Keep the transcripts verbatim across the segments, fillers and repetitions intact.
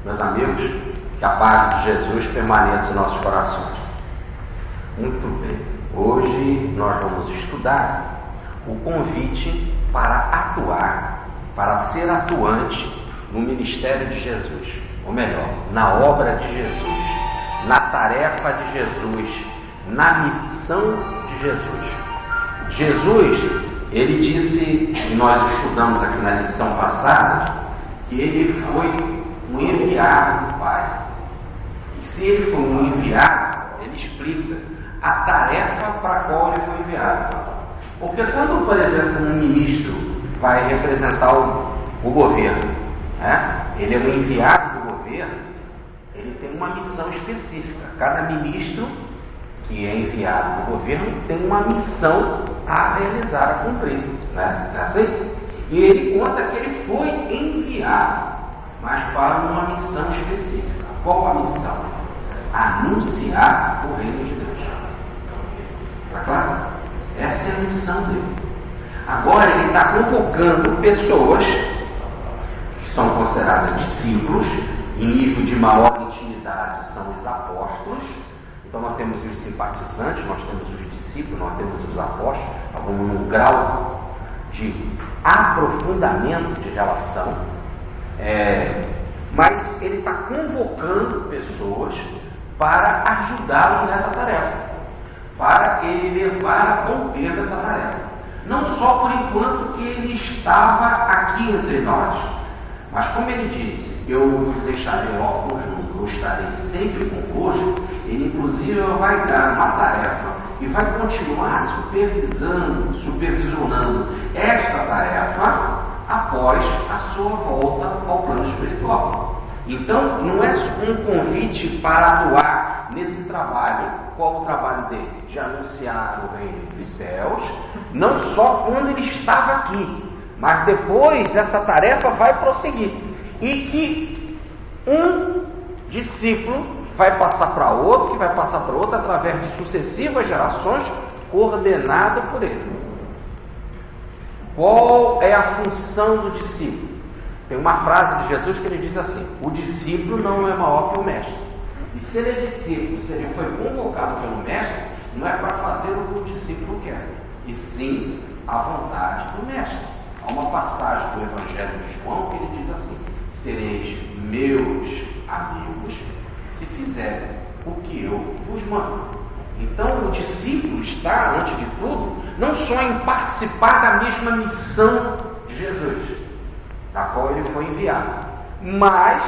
Meus amigos, que a paz de Jesus permaneça em nossos corações. Muito bem, hoje nós vamos estudar o convite para atuar, para ser atuante no ministério de Jesus, ou melhor, na obra de Jesus, na tarefa de Jesus, na missão de Jesus. Jesus, ele disse, e nós estudamos aqui na lição passada, que ele foi um enviado do Pai. E se ele foi um enviado, ele explica a tarefa para a qual ele foi enviado. Porque quando, por exemplo, um ministro vai representar o, o governo, né? Ele é um enviado do governo, ele tem uma missão específica. Cada ministro que é enviado do governo tem uma missão a realizar, a cumprir, né? Não é assim? E ele conta que ele foi enviado, mas para uma missão específica. Qual a missão? Anunciar o reino de Deus. Está claro? Essa é a missão dele. Agora ele está convocando pessoas que são consideradas discípulos, em nível de maior intimidade são os apóstolos. Então nós temos os simpatizantes, nós temos os discípulos, nós temos os apóstolos, alguns num grau de aprofundamento de relação, é, mas ele está convocando pessoas para ajudá-lo nessa tarefa, para ele levar a cumprir essa tarefa. Não só por enquanto que ele estava aqui entre nós, mas como ele disse, eu vos deixarei órfãos junto, eu estarei sempre convosco. Ele inclusive vai dar uma tarefa e vai continuar supervisando, supervisionando esta tarefa após a sua volta ao plano espiritual. Então, não é um convite para atuar nesse trabalho. Qual o trabalho dele? De anunciar o reino dos céus, não só quando ele estava aqui, mas depois essa tarefa vai prosseguir. E que um discípulo vai passar para outro, que vai passar para outro, através de sucessivas gerações, coordenado por ele. Qual é a função do discípulo? Tem uma frase de Jesus que ele diz assim: o discípulo não é maior que o mestre. E se ele é discípulo, se ele foi convocado pelo mestre, não é para fazer o que o discípulo quer, e sim a vontade do mestre. Há uma passagem do Evangelho de João que ele diz assim: sereis meus amigos se fizerem o que eu vos mando. Então o discípulo está, antes de tudo, não só em participar da mesma missão de Jesus, da qual ele foi enviado, mas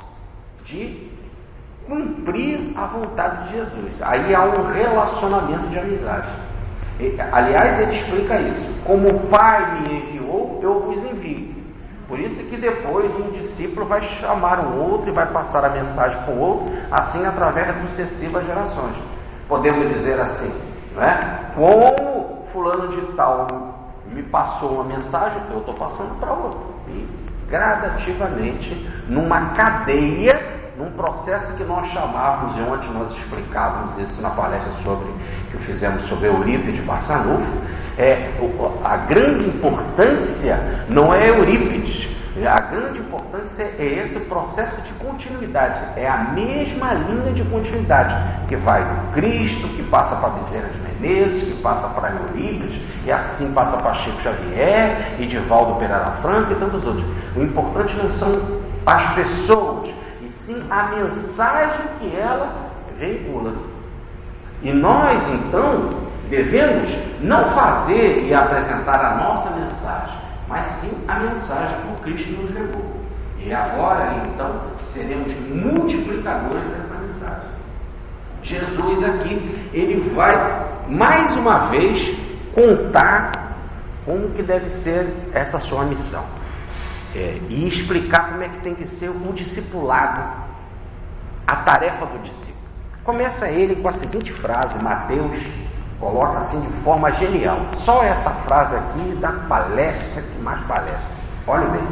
de cumprir a vontade de Jesus. Aí há um relacionamento de amizade. Aliás, ele explica isso: como o Pai me enviou, eu vos envio. Por isso que depois um discípulo vai chamar um outro e vai passar a mensagem para o outro, assim através de sucessivas gerações. Podemos dizer assim, não é? Como fulano de tal me passou uma mensagem, eu estou passando para outro. E gradativamente, numa cadeia, num processo que nós chamávamos, e ontem nós explicávamos isso na palestra sobre, que fizemos sobre Eurípides Barçanufo, é, a grande importância não é Eurípides, a grande importância é esse processo de continuidade, é a mesma linha de continuidade, que vai do Cristo, que passa para Bezerra de Menezes, que passa para Eurípides, e assim passa para Chico Xavier, Edivaldo Pereira Franco e tantos outros. O importante não são as pessoas, e sim a mensagem que ela veicula. E nós, então, devemos não fazer e apresentar a nossa mensagem, mas sim a mensagem que o Cristo nos levou. E agora, então, seremos multiplicadores dessa mensagem. Jesus aqui, ele vai, mais uma vez, contar como que deve ser essa sua missão. É, e explicar como é que tem que ser o discipulado, a tarefa do discípulo. Começa ele com a seguinte frase, Mateus coloca assim de forma genial. Só essa frase aqui dá palestra que mais palestra. Olha bem.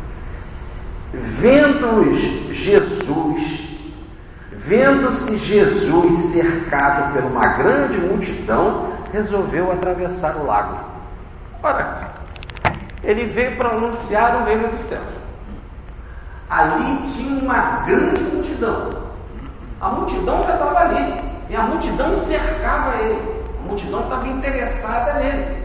Vendo-os Jesus, vendo-se Jesus cercado por uma grande multidão, resolveu atravessar o lago. Ora, ele veio para anunciar o reino dos céus. Ali tinha uma grande multidão. A multidão já estava ali. E a multidão cercava ele. A multidão estava interessada nele.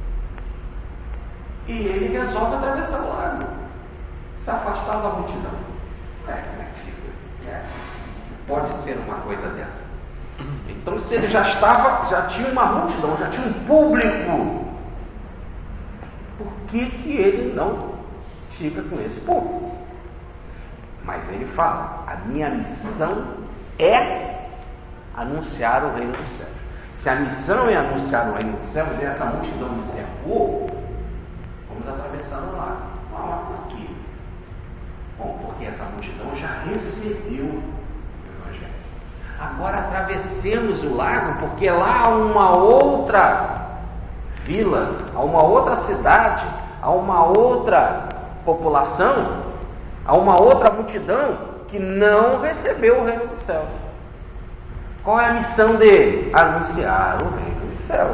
E ele resolve atravessar o lago. Se afastar da multidão. É, como é que fica? É. Pode ser uma coisa dessa. Então, se ele já estava, já tinha uma multidão, já tinha um público, por que que ele não fica com esse público? Mas ele fala, a minha missão é anunciar o reino dos céus. Se a missão é anunciar o reino dos céus, e essa multidão me cercou, vamos atravessar o lago. Ah, mas por quê? Bom, porque essa multidão já recebeu o Evangelho. Agora atravessemos o lago, porque lá há uma outra vila, há uma outra cidade, há uma outra população, há uma outra multidão que não recebeu o reino dos céus. Qual é a missão dele? Anunciar o reino dos céus.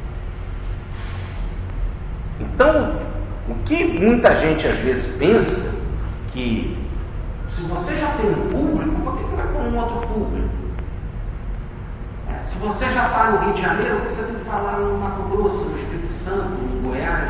Então, o que muita gente às vezes pensa, que se você já tem um público, por que você vai com um outro público? É, se você já está no Rio de Janeiro, por que você tem que falar no Mato Grosso, no Espírito Santo, no Goiás?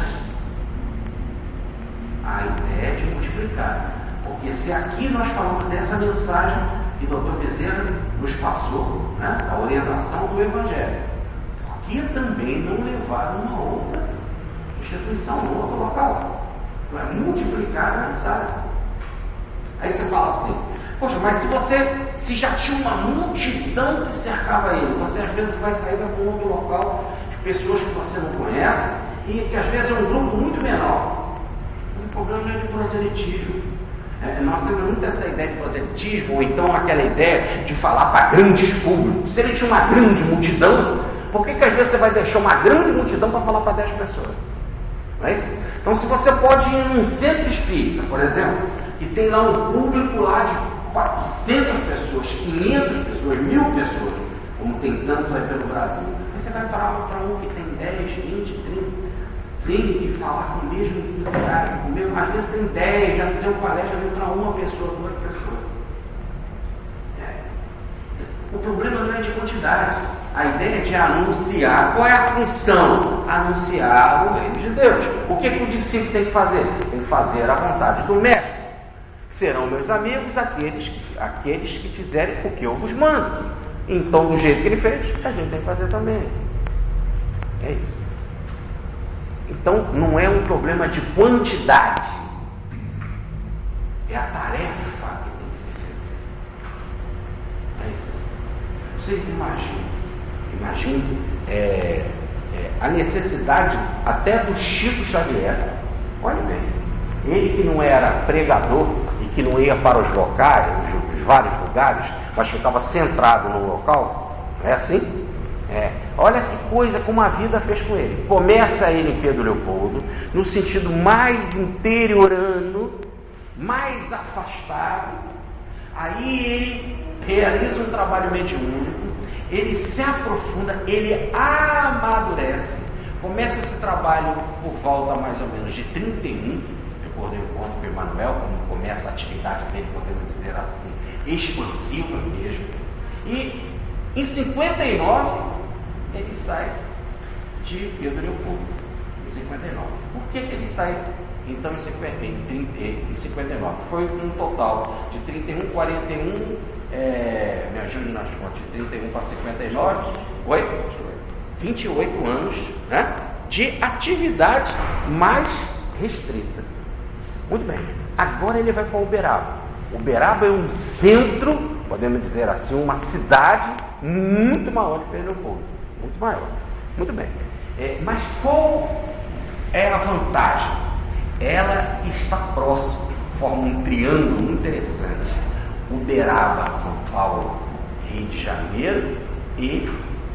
A ideia é de multiplicar. Porque se aqui nós falamos dessa mensagem que o doutor Bezerra nos passou, né, a orientação do Evangelho, por que também não levar uma outra instituição, um outro local? Para multiplicar a mensagem. Aí você fala assim, poxa, mas se você se já tinha uma multidão que cercava ele, você às vezes vai sair para um outro local de pessoas que você não conhece e que às vezes é um grupo muito menor. O problema é de proselitismo. É, nós temos muito essa ideia de proselitismo, ou então aquela ideia de falar para grandes públicos. Se ele tinha uma grande multidão, por que que às vezes você vai deixar uma grande multidão para falar para dez pessoas? Não é isso? Então, se você pode ir num centro espírita, por exemplo, que tem lá um público lá de quatrocentas pessoas, quinhentas pessoas, mil pessoas, como tem tantos aí pelo Brasil, aí você vai para um que tem dez, vinte, trinta, sim, e falar com o mesmo entusiasmo, com o mesmo, às vezes tem dez, já fizer um palestra para uma pessoa, duas pessoas. É. O problema não é de quantidade, a ideia é de anunciar. Qual é a função? Anunciar o reino de Deus. O que, que o discípulo tem que fazer? Tem que fazer a vontade do mestre. Serão meus amigos aqueles, aqueles que fizerem o que eu vos mando. Então, do jeito que ele fez, a gente tem que fazer também. É isso. Então, não é um problema de quantidade. É a tarefa que tem que ser feita. É isso. Vocês imaginam, imaginem é, é, a necessidade até do Chico Xavier. Olha bem, ele que não era pregador, que não ia para os locais, os, os vários lugares, mas ficava centrado no local, não é assim? É. Olha que coisa como a vida fez com ele. Começa ele em Pedro Leopoldo, no sentido mais interiorano, mais afastado. Aí ele realiza um trabalho mediúnico, ele se aprofunda, ele amadurece. Começa esse trabalho por volta mais ou menos de trinta e um. Recordei o conto com o Emmanuel, quando começa a atividade dele, podemos dizer assim, expansiva mesmo. E em cinquenta e nove, ele sai de Pedro Leopoldo, em cinquenta e nove. Por que, que ele sai, então, em cinquenta, em, em cinquenta e nove? Foi um total de trinta e um, quarenta e um, é, me ajude nas contas, de trinta e um para cinquenta e nove, oi? vinte e oito anos, né, de atividade mais restrita. Muito bem, agora ele vai para Uberaba. Uberaba é um centro, podemos dizer assim, uma cidade muito maior que Pedro Leopoldo, muito maior. Muito bem, é, mas qual é a vantagem? Ela está próxima, forma um triângulo interessante. Uberaba, São Paulo, Rio de Janeiro e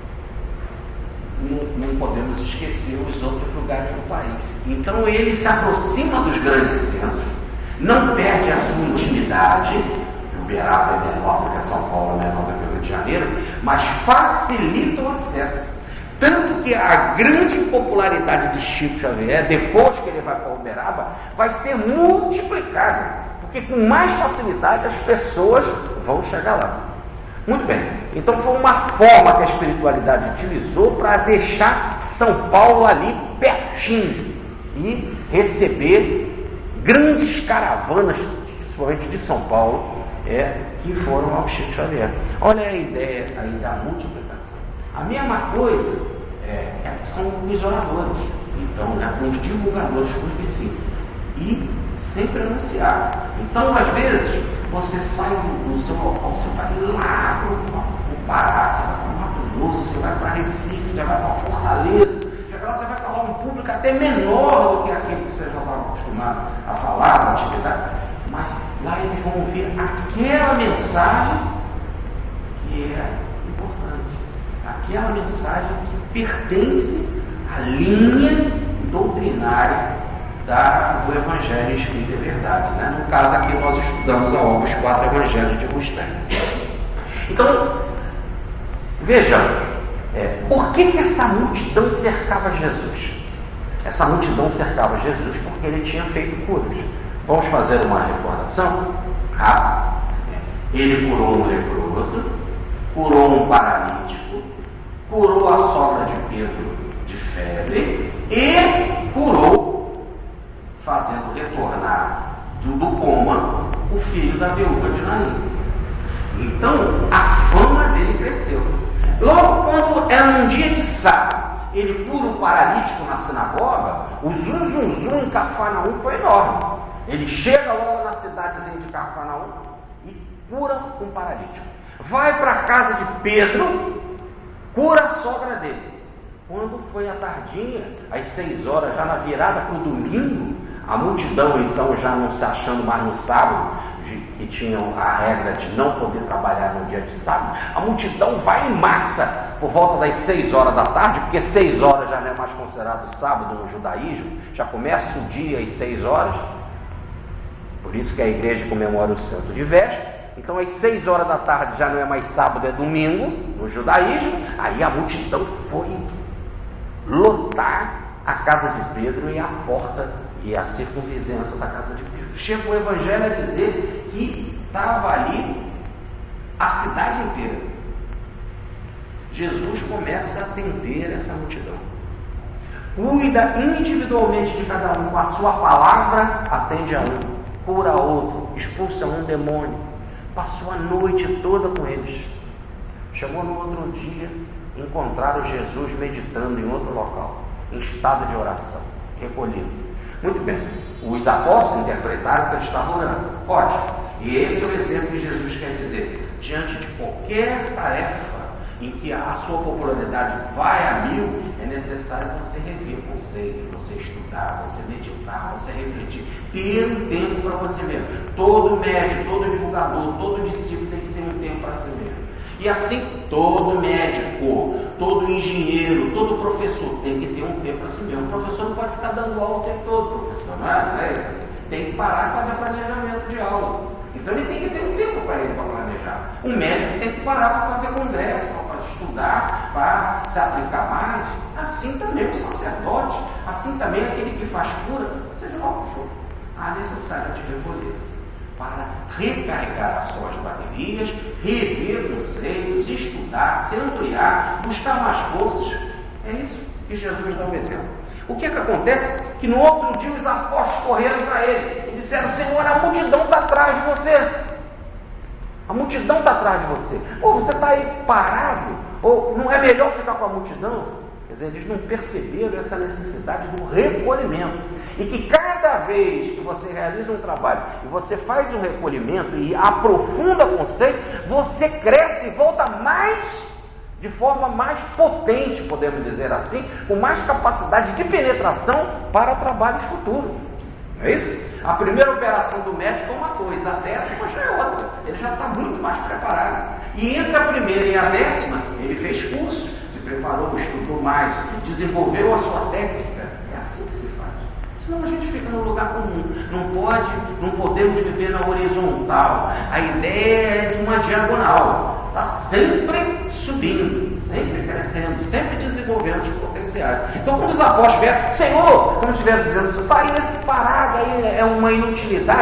não, não podemos esquecer os outros lugares do país. Então ele se aproxima dos grandes centros, não perde a sua intimidade. Uberaba é menor porque São Paulo é menor do que o Rio de Janeiro, mas facilita o acesso. Tanto que a grande popularidade de Chico Xavier, depois que ele vai para Uberaba, vai ser multiplicada, porque com mais facilidade as pessoas vão chegar lá. Muito bem, então foi uma forma que a espiritualidade utilizou para deixar São Paulo ali pertinho e receber grandes caravanas, principalmente de São Paulo, é, que foram ao Chico Xavier. Olha a ideia aí da multiplicação. A mesma coisa é, é, são os oradores, então, né, os divulgadores, os discípulos, e sempre anunciar. Então, às vezes, você sai do, do seu local, você vai lá para o Pará, você vai para o Mato Grosso, você vai para Recife, você vai para Fortaleza, chega lá, você vai falar um público até menor do que aquele que você já estava acostumado a falar, a atividade, mas lá eles vão ouvir aquela mensagem que é importante, aquela mensagem que pertence à linha doutrinária da, do Evangelho Espírita e Verdade, né? No caso aqui nós estudamos a obra Os Quatro Evangelhos de Agostinho. Então, vejam, é, por que, que essa multidão cercava Jesus? Essa multidão cercava Jesus porque ele tinha feito curas. Vamos fazer uma recordação rápida. Ele curou um leproso, curou um paralítico, curou a sogra de Pedro de febre e curou, fazendo retornar do, do coma o filho da viúva de Naim. Então a fama dele cresceu. Logo quando era um dia de sábado, ele cura um paralítico na sinagoga, o zum zum zum em Cafarnaum foi enorme. Ele chega logo na cidadezinha de Cafarnaum e cura um paralítico. Vai para a casa de Pedro, cura a sogra dele. Quando foi a tardinha, às seis horas, já na virada para o domingo, a multidão então já não se achando mais no sábado, de, que tinham a regra de não poder trabalhar no dia de sábado, a multidão vai em massa por volta das seis horas da tarde, porque seis horas já não é mais considerado sábado no judaísmo, já começa o dia às seis horas, por isso que a igreja comemora o santo de véspera. Então às seis horas da tarde já não é mais sábado, é domingo no judaísmo. Aí a multidão foi lotar a casa de Pedro e a porta e a circunvizinhança da casa de Pedro. Chega o evangelho a dizer que estava ali a cidade inteira. Jesus começa a atender essa multidão. Cuida individualmente de cada um, com a sua palavra atende a um, cura a outro, expulsa um demônio. Passou a noite toda com eles. Chegou no outro dia, encontraram Jesus meditando em outro local, em estado de oração, recolhido. Muito bem, os apóstolos interpretaram que ele estava orando. Ótimo. E esse é o exemplo que Jesus quer dizer. Diante de qualquer tarefa em que a sua popularidade vai a mil, é necessário você rever o conceito, você estudar, você meditar, você refletir, ter um tempo para você mesmo. Todo médico, todo divulgador, todo discípulo tem que ter um tempo para si mesmo. E assim, todo médico, todo engenheiro, todo professor tem que ter um tempo para si mesmo. O professor não pode ficar dando aula o tempo todo, professor, não é? Não é isso? Tem que parar e fazer planejamento de aula. Então ele tem que ter um tempo para ele para planejar. O médico tem que parar para fazer congresso, para estudar, para se aplicar mais. Assim também o sacerdote, assim também aquele que faz cura, seja lá o que for. Há necessidade de recolher-se para recarregar as suas baterias, rever conceitos, estudar, se ampliar, buscar mais forças. É isso que Jesus dá um exemplo. O que é que acontece? Que no outro dia os apóstolos correram para ele e disseram: Senhor, a multidão está atrás de você. A multidão está atrás de você. Ou você está aí parado, ou não é melhor ficar com a multidão? Quer dizer, eles não perceberam essa necessidade do recolhimento. E que cada vez que você realiza um trabalho e você faz um recolhimento e aprofunda o conceito, você cresce e volta mais, de forma mais potente, podemos dizer assim, com mais capacidade de penetração para trabalhos futuros. Não é isso? A primeira operação do médico é uma coisa, a décima já é outra. Ele já está muito mais preparado. E entre a primeira e a décima, ele fez curso, se preparou, estudou mais, desenvolveu a sua técnica. É assim que se faz. Senão a gente fica no lugar comum. Não pode, não podemos viver na horizontal. A ideia é de uma diagonal. Está sempre subindo, sempre crescendo, sempre desenvolvendo os potenciais. Então, quando os apóstolos vieram, Senhor, como estiveram dizendo, isso está aí nesse parado, aí é uma inutilidade.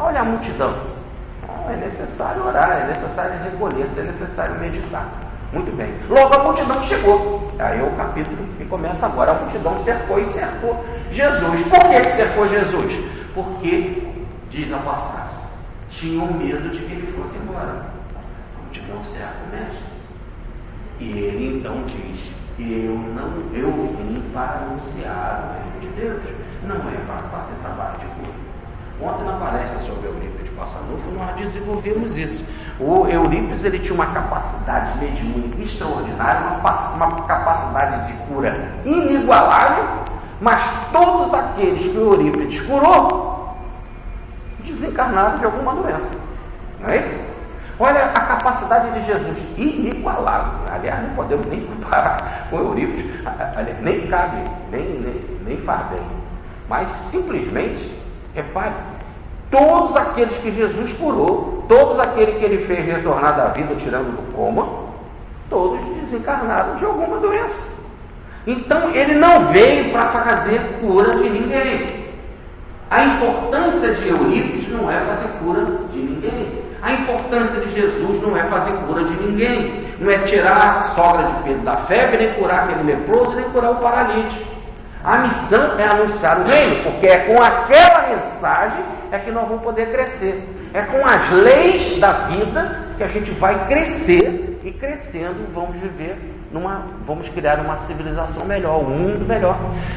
Olha a multidão. É necessário orar, é necessário recolher-se, é necessário meditar. Muito bem. Logo a multidão chegou. Aí é o capítulo que começa agora. A multidão cercou e cercou Jesus. Por que que cercou Jesus? Porque, diz a passagem, tinham medo de que ele fosse embora. A multidão cerca o mestre. E ele então diz: eu não, eu vim para anunciar o reino de Deus, não é para fazer trabalho de cura. Ontem na palestra sobre Eurípides Passanufo nós desenvolvemos isso. O Eurípides ele tinha uma capacidade mediúnica extraordinária, uma, uma capacidade de cura inigualável, mas todos aqueles que o Eurípides curou desencarnaram de alguma doença. Não é isso? Olha a capacidade de Jesus, inigualável. Aliás, não podemos nem comparar com Eurípides. Aliás, nem cabe, nem, nem, nem faz bem. Mas simplesmente, repare, todos aqueles que Jesus curou, todos aqueles que ele fez retornar da vida, tirando do coma, todos desencarnaram de alguma doença. Então, ele não veio para fazer cura de ninguém. A importância de Eurípides não é fazer cura de ninguém. A importância de Jesus não é fazer cura de ninguém. Não é tirar a sogra de Pedro da febre, nem curar aquele leproso, nem curar o paralítico. A missão é anunciar o reino, porque é com aquela mensagem é que nós vamos poder crescer. É com as leis da vida que a gente vai crescer, e crescendo vamos viver numa, vamos criar uma civilização melhor, um mundo melhor.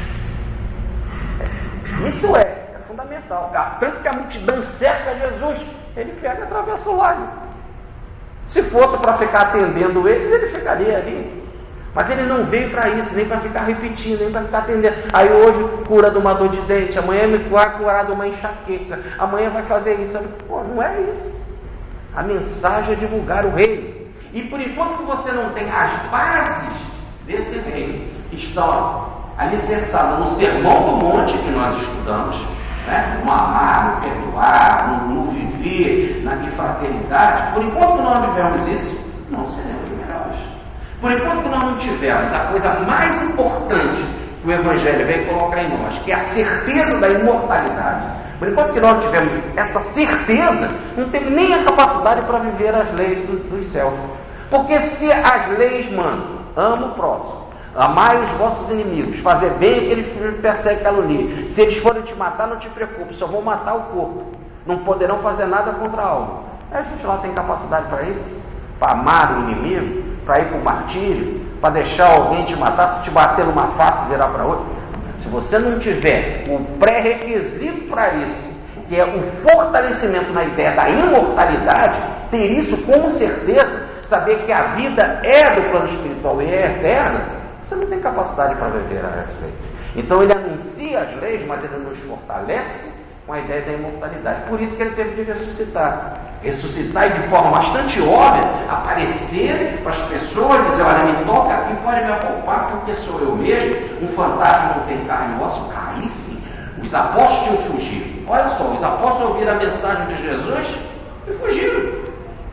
Isso é, é fundamental. Tanto que a multidão cerca Jesus, ele pega e atravessa o lago. Se fosse para ficar atendendo eles, ele ficaria ali. Mas ele não veio para isso, nem para ficar repetindo, nem para ficar atendendo. Aí hoje cura de uma dor de dente, amanhã me vai curar de uma enxaqueca, amanhã vai fazer isso. Pô, não é isso. A mensagem é divulgar o reino. E por enquanto que você não tem as bases desse reino, que estão alicerçadas no Sermão do Monte que nós estudamos, né? No amar, no perdoar, no, no viver, na fraternidade, por enquanto que nós vivemos isso, não seremos melhores. Por enquanto que nós não tivermos a coisa mais importante que o Evangelho veio colocar em nós, que é a certeza da imortalidade, por enquanto que nós não tivermos essa certeza, não temos nem a capacidade para viver as leis do, dos céus. Porque se as leis mandam, ama o próximo, amai os vossos inimigos, fazer bem aquele que persegue e calunia, se eles forem te matar, não te preocupe, só vão matar o corpo, não poderão fazer nada contra a alma. A gente lá tem capacidade para isso? Para amar o inimigo, para ir para o martírio, para deixar alguém te matar, se te bater numa face e virar para outra. Se você não tiver o pré-requisito para isso, que é o fortalecimento na ideia da imortalidade, ter isso como certeza, saber que a vida é do plano espiritual e é eterna, você não tem capacidade para viver as leis. Então ele anuncia as leis, mas ele nos fortalece com a ideia da imortalidade. Por isso que ele teve de ressuscitar. Ressuscitar e de forma bastante óbvia, aparecer para as pessoas, dizer: olha, me toca aqui, pode me apalpar, porque sou eu mesmo, um fantasma não tem carne e osso. Aí sim, os apóstolos tinham fugido. Olha só, os apóstolos ouviram a mensagem de Jesus e fugiram.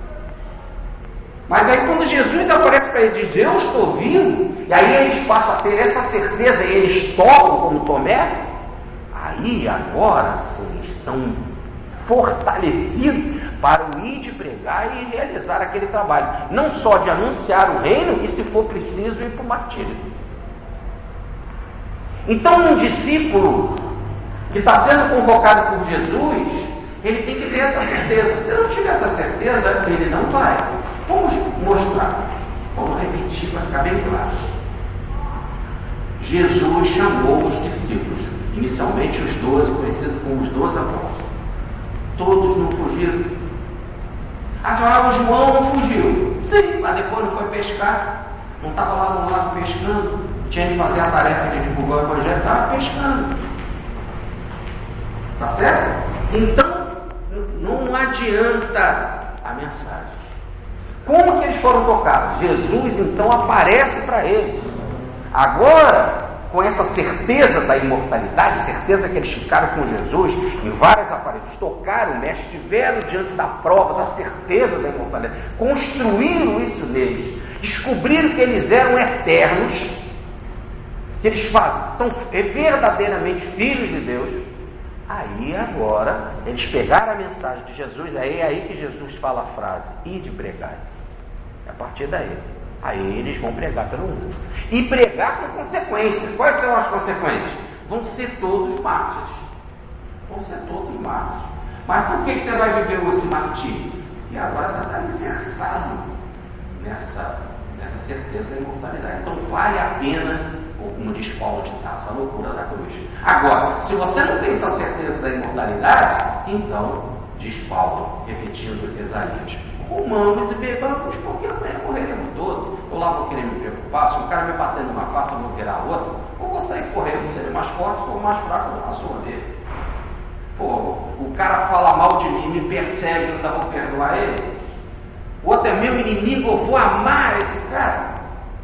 Mas aí quando Jesus aparece para eles e diz: eu estou vivo, e aí eles passam a ter essa certeza e eles tocam como Tomé, aí agora sim estão fortalecidos para o ir de pregar e realizar aquele trabalho, não só de anunciar o reino, e se for preciso ir para o martírio. Então um discípulo que está sendo convocado por Jesus, ele tem que ter essa certeza. Se não tiver essa certeza, ele não vai. Vamos mostrar, vamos repetir para ficar bem claro. Jesus chamou os discípulos, inicialmente os doze, conhecidos como os doze apóstolos. Todos não fugiram. Afinal, o João não fugiu. Sim, mas depois não foi pescar. Não estava lá no lado pescando. Tinha que fazer a tarefa de divulgar o Evangelho, estava pescando. Tá certo? Então, não adianta a mensagem. Como que eles foram tocados? Jesus então aparece para eles. Agora, com essa certeza da imortalidade, certeza que eles ficaram com Jesus em várias aparições, tocaram o Mestre, estiveram diante da prova, da certeza da imortalidade, construíram isso neles, descobriram que eles eram eternos, que eles fazem, são verdadeiramente filhos de Deus. Aí agora, eles pegaram a mensagem de Jesus, aí é aí que Jesus fala a frase, ide pregar. A partir daí, aí eles vão pregar pelo mundo. E pregar com consequências. Quais são as consequências? Vão ser todos mártires. Vão ser todos mártires. Mas por que você vai viver esse martírio? E agora você está alicerçado nessa, nessa certeza da imortalidade. Então vale a pena, como diz Paulo de Tarso, a loucura da cruz. Agora, se você não tem essa certeza da imortalidade, então, diz Paulo, repetindo Isaías, comamos e bebamos, porque amanhã morreremos todos. Eu lá vou querer me preocupar, se um cara me bater numa face, eu vou virar outra, ou vou sair correndo, serei mais forte, ou mais fraco, eu vou passar dele. Pô, o cara fala mal de mim, me persegue, eu ainda vou perdoar ele? O outro é meu inimigo, eu vou amar esse cara?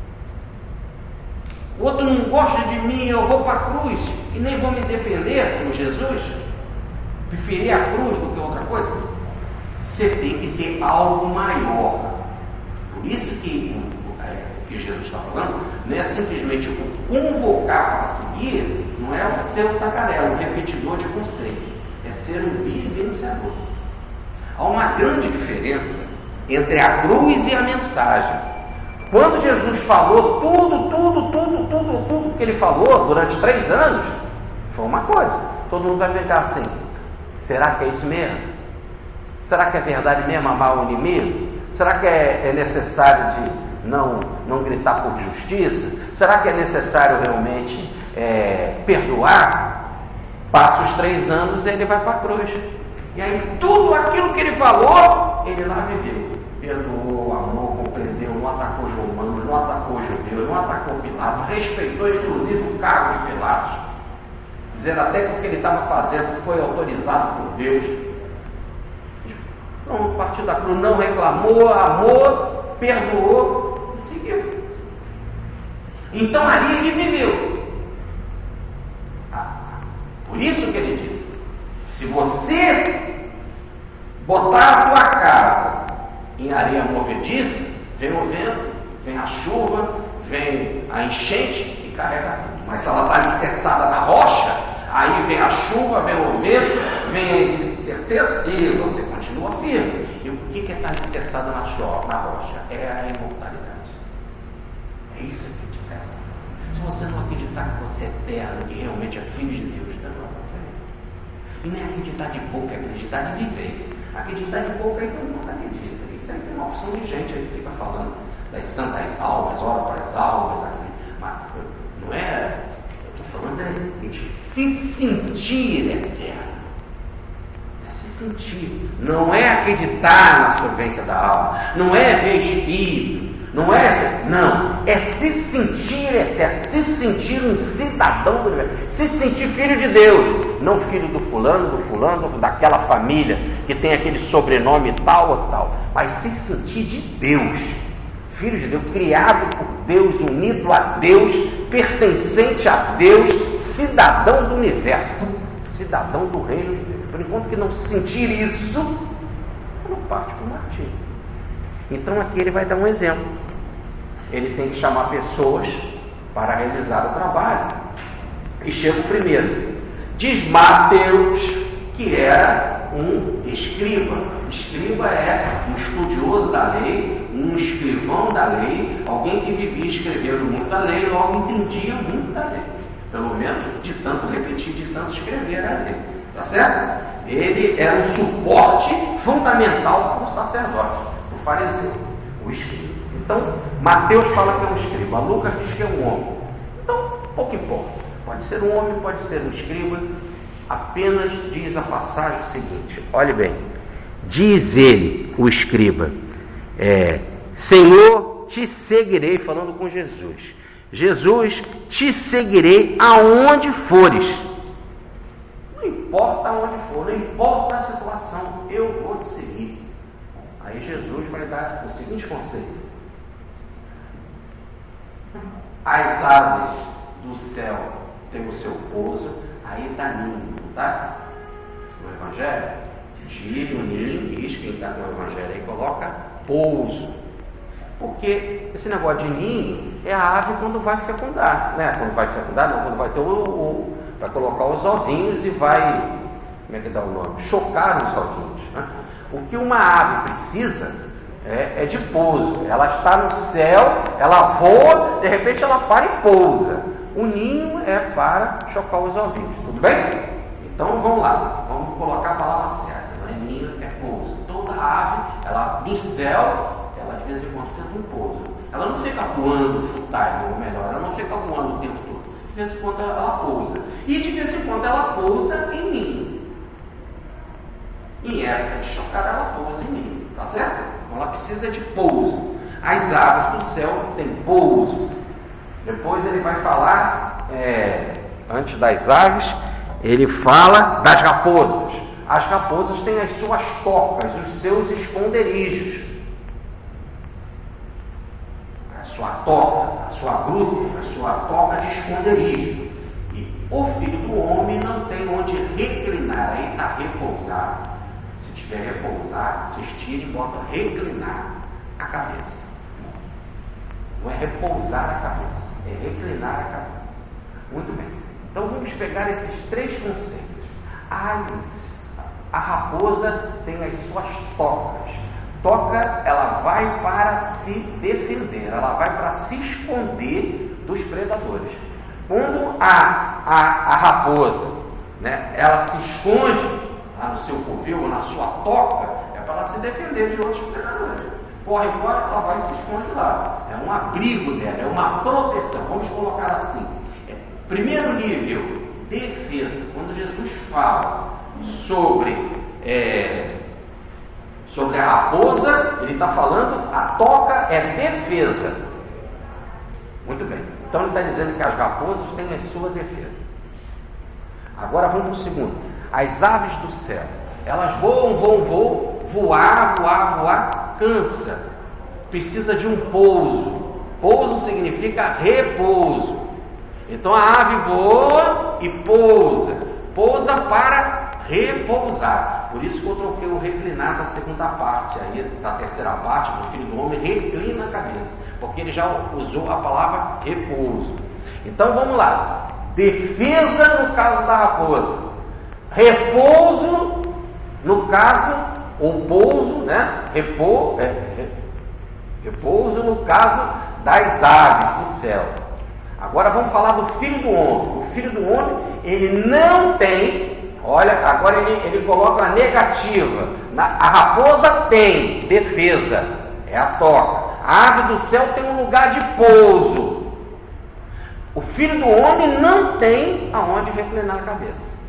O outro não gosta de mim, eu vou para a cruz e nem vou me defender como Jesus? Preferir a cruz do que outra coisa? Você tem que ter algo maior. Por isso que o que Jesus está falando não é simplesmente o convocar para seguir, não é o ser o tagarela, o repetidor de conceito, é ser um vivenciador. Há uma grande diferença entre a cruz e a mensagem. Quando Jesus falou tudo, tudo, tudo, tudo, tudo que ele falou durante três anos, foi uma coisa. Todo mundo vai pegar assim, será que é isso mesmo? Será que é verdade mesmo amar o inimigo? Será que é, é necessário de não, não gritar por justiça? Será que é necessário realmente é, perdoar? Passa os três anos e ele vai para a cruz. E aí tudo aquilo que ele falou, ele lá viveu. Perdoou, amou, compreendeu, não atacou os romanos, não atacou os judeus, não atacou Pilatos, respeitou inclusive o cargo de Pilatos, dizendo até que o que ele estava fazendo foi autorizado por Deus. Pronto, partiu da cruz, não reclamou, amou, perdoou e seguiu. Então ali ele viveu. Por isso que ele disse, se você botar a tua casa em areia movediça, vem o vento, vem a chuva, vem a enchente e carrega tudo. Mas se ela está alicerçada na rocha, aí vem a chuva, vem o vento, vem a incerteza e você continua firme. E o que é estar alicerçado na, na rocha? É a imortalidade. É isso que te resta. Se você não acreditar que você é eterno, que realmente é filho de Deus, não vai para frente. E nem acreditar de boca, é acreditar de vivência. Acreditar de boca aí todo mundo acredita. Isso aí tem uma opção de gente aí que fica falando das santas almas, ora para as almas, mas não é, eu estou falando é de se sentir eterno. É se sentir. Não é acreditar na solvência da alma, não é ver espírito, não é, não, é se sentir eterno, se sentir um cidadão do universo, se sentir filho de Deus, não filho do fulano, do fulano, daquela família que tem aquele sobrenome tal ou tal, mas se sentir de Deus, filho de Deus, criado por Deus, unido a Deus, pertencente a Deus, cidadão do universo, cidadão do reino de Deus. Por enquanto que não sentir isso, não parte para o martírio. Então aqui ele vai dar um exemplo. Ele tem que chamar pessoas para realizar o trabalho. E chega o primeiro. Diz Mateus que era um escriba. Escriba é um estudioso da lei, um escrivão da lei, alguém que vivia escrevendo muito a lei, logo entendia muito da lei. Pelo menos de tanto repetir, de tanto escrever a lei. Tá certo? Ele era um suporte fundamental para o sacerdote, para o fariseu, o escriba. Então, Mateus fala que é um escriba, Lucas diz que é um homem. Então, pouco importa. Pode ser um homem, pode ser um escriba. Apenas diz a passagem seguinte, olhe bem. Diz ele, o escriba, é, Senhor, te seguirei, falando com Jesus. Jesus, te seguirei aonde fores. Não importa aonde for, não importa a situação, eu vou te seguir. Aí Jesus vai dar o seguinte conselho. As aves do céu têm o seu pouso, aí está ninho, tá? No Evangelho, tira o ninho, diz quem está no Evangelho aí, coloca pouso. Porque esse negócio de ninho é a ave quando vai fecundar, né? Quando vai fecundar, não, quando vai ter o, o vai colocar os ovinhos e vai como é que dá o nome? Chocar os ovinhos. Né? O que uma ave precisa é, é de pouso. Ela está no céu, ela voa, de repente ela para e pousa. O ninho é para chocar os ovinhos, tudo bem? Então vamos lá, vamos colocar a palavra certa. Não é ninho, é pouso. Toda ave, ela do céu, ela de vez em quando tenta um pouso. Ela não fica voando full time, ou melhor, ela não fica voando o tempo todo. De vez em quando ela pousa. E de vez em quando ela pousa em ninho. Em época de chocar, ela pousa em ninho, tá certo? Então ela precisa de pouso. As aves do céu têm pouso. Depois ele vai falar, é, antes das aves, ele fala das raposas. As raposas têm as suas tocas, os seus esconderijos. A sua toca, a sua gruta, a sua toca de esconderijo. E o filho do homem não tem onde reclinar, aí está repousado. Se tiver repousado, se estira e bota reclinar a cabeça. Não é repousar a cabeça, é reclinar a cabeça. Muito bem. Então vamos pegar esses três conceitos. As, a raposa tem as suas tocas. Toca, ela vai para se defender, ela vai para se esconder dos predadores. Quando a, a, a raposa, né, ela se esconde lá no seu covil ou na sua toca, é para ela se defender de outros predadores. Corre fora, ela vai e se esconde lá. É um abrigo dela, é uma proteção. Vamos colocar assim. É, primeiro nível, defesa. Quando Jesus fala sobre, é, sobre a raposa, ele está falando, a toca é defesa. Muito bem. Então ele está dizendo que as raposas têm a sua defesa. Agora vamos para o segundo. As aves do céu. Elas voam, voam, voam, voar, voar, voar, cansa. Precisa de um pouso. Pouso significa repouso. Então a ave voa e pousa. Pousa para repousar. Por isso que eu troquei o reclinar da segunda parte, aí da terceira parte, do filho do homem, reclina a cabeça. Porque ele já usou a palavra repouso. Então vamos lá. Defesa no caso da raposa. Repouso no caso, ou pouso, né? Repou, é, repouso no caso das aves do céu. Agora vamos falar do filho do homem. O filho do homem, ele não tem, olha, agora ele, ele coloca a negativa. Na, a raposa tem defesa, é a toca. A ave do céu tem um lugar de pouso. O filho do homem não tem aonde reclinar a cabeça.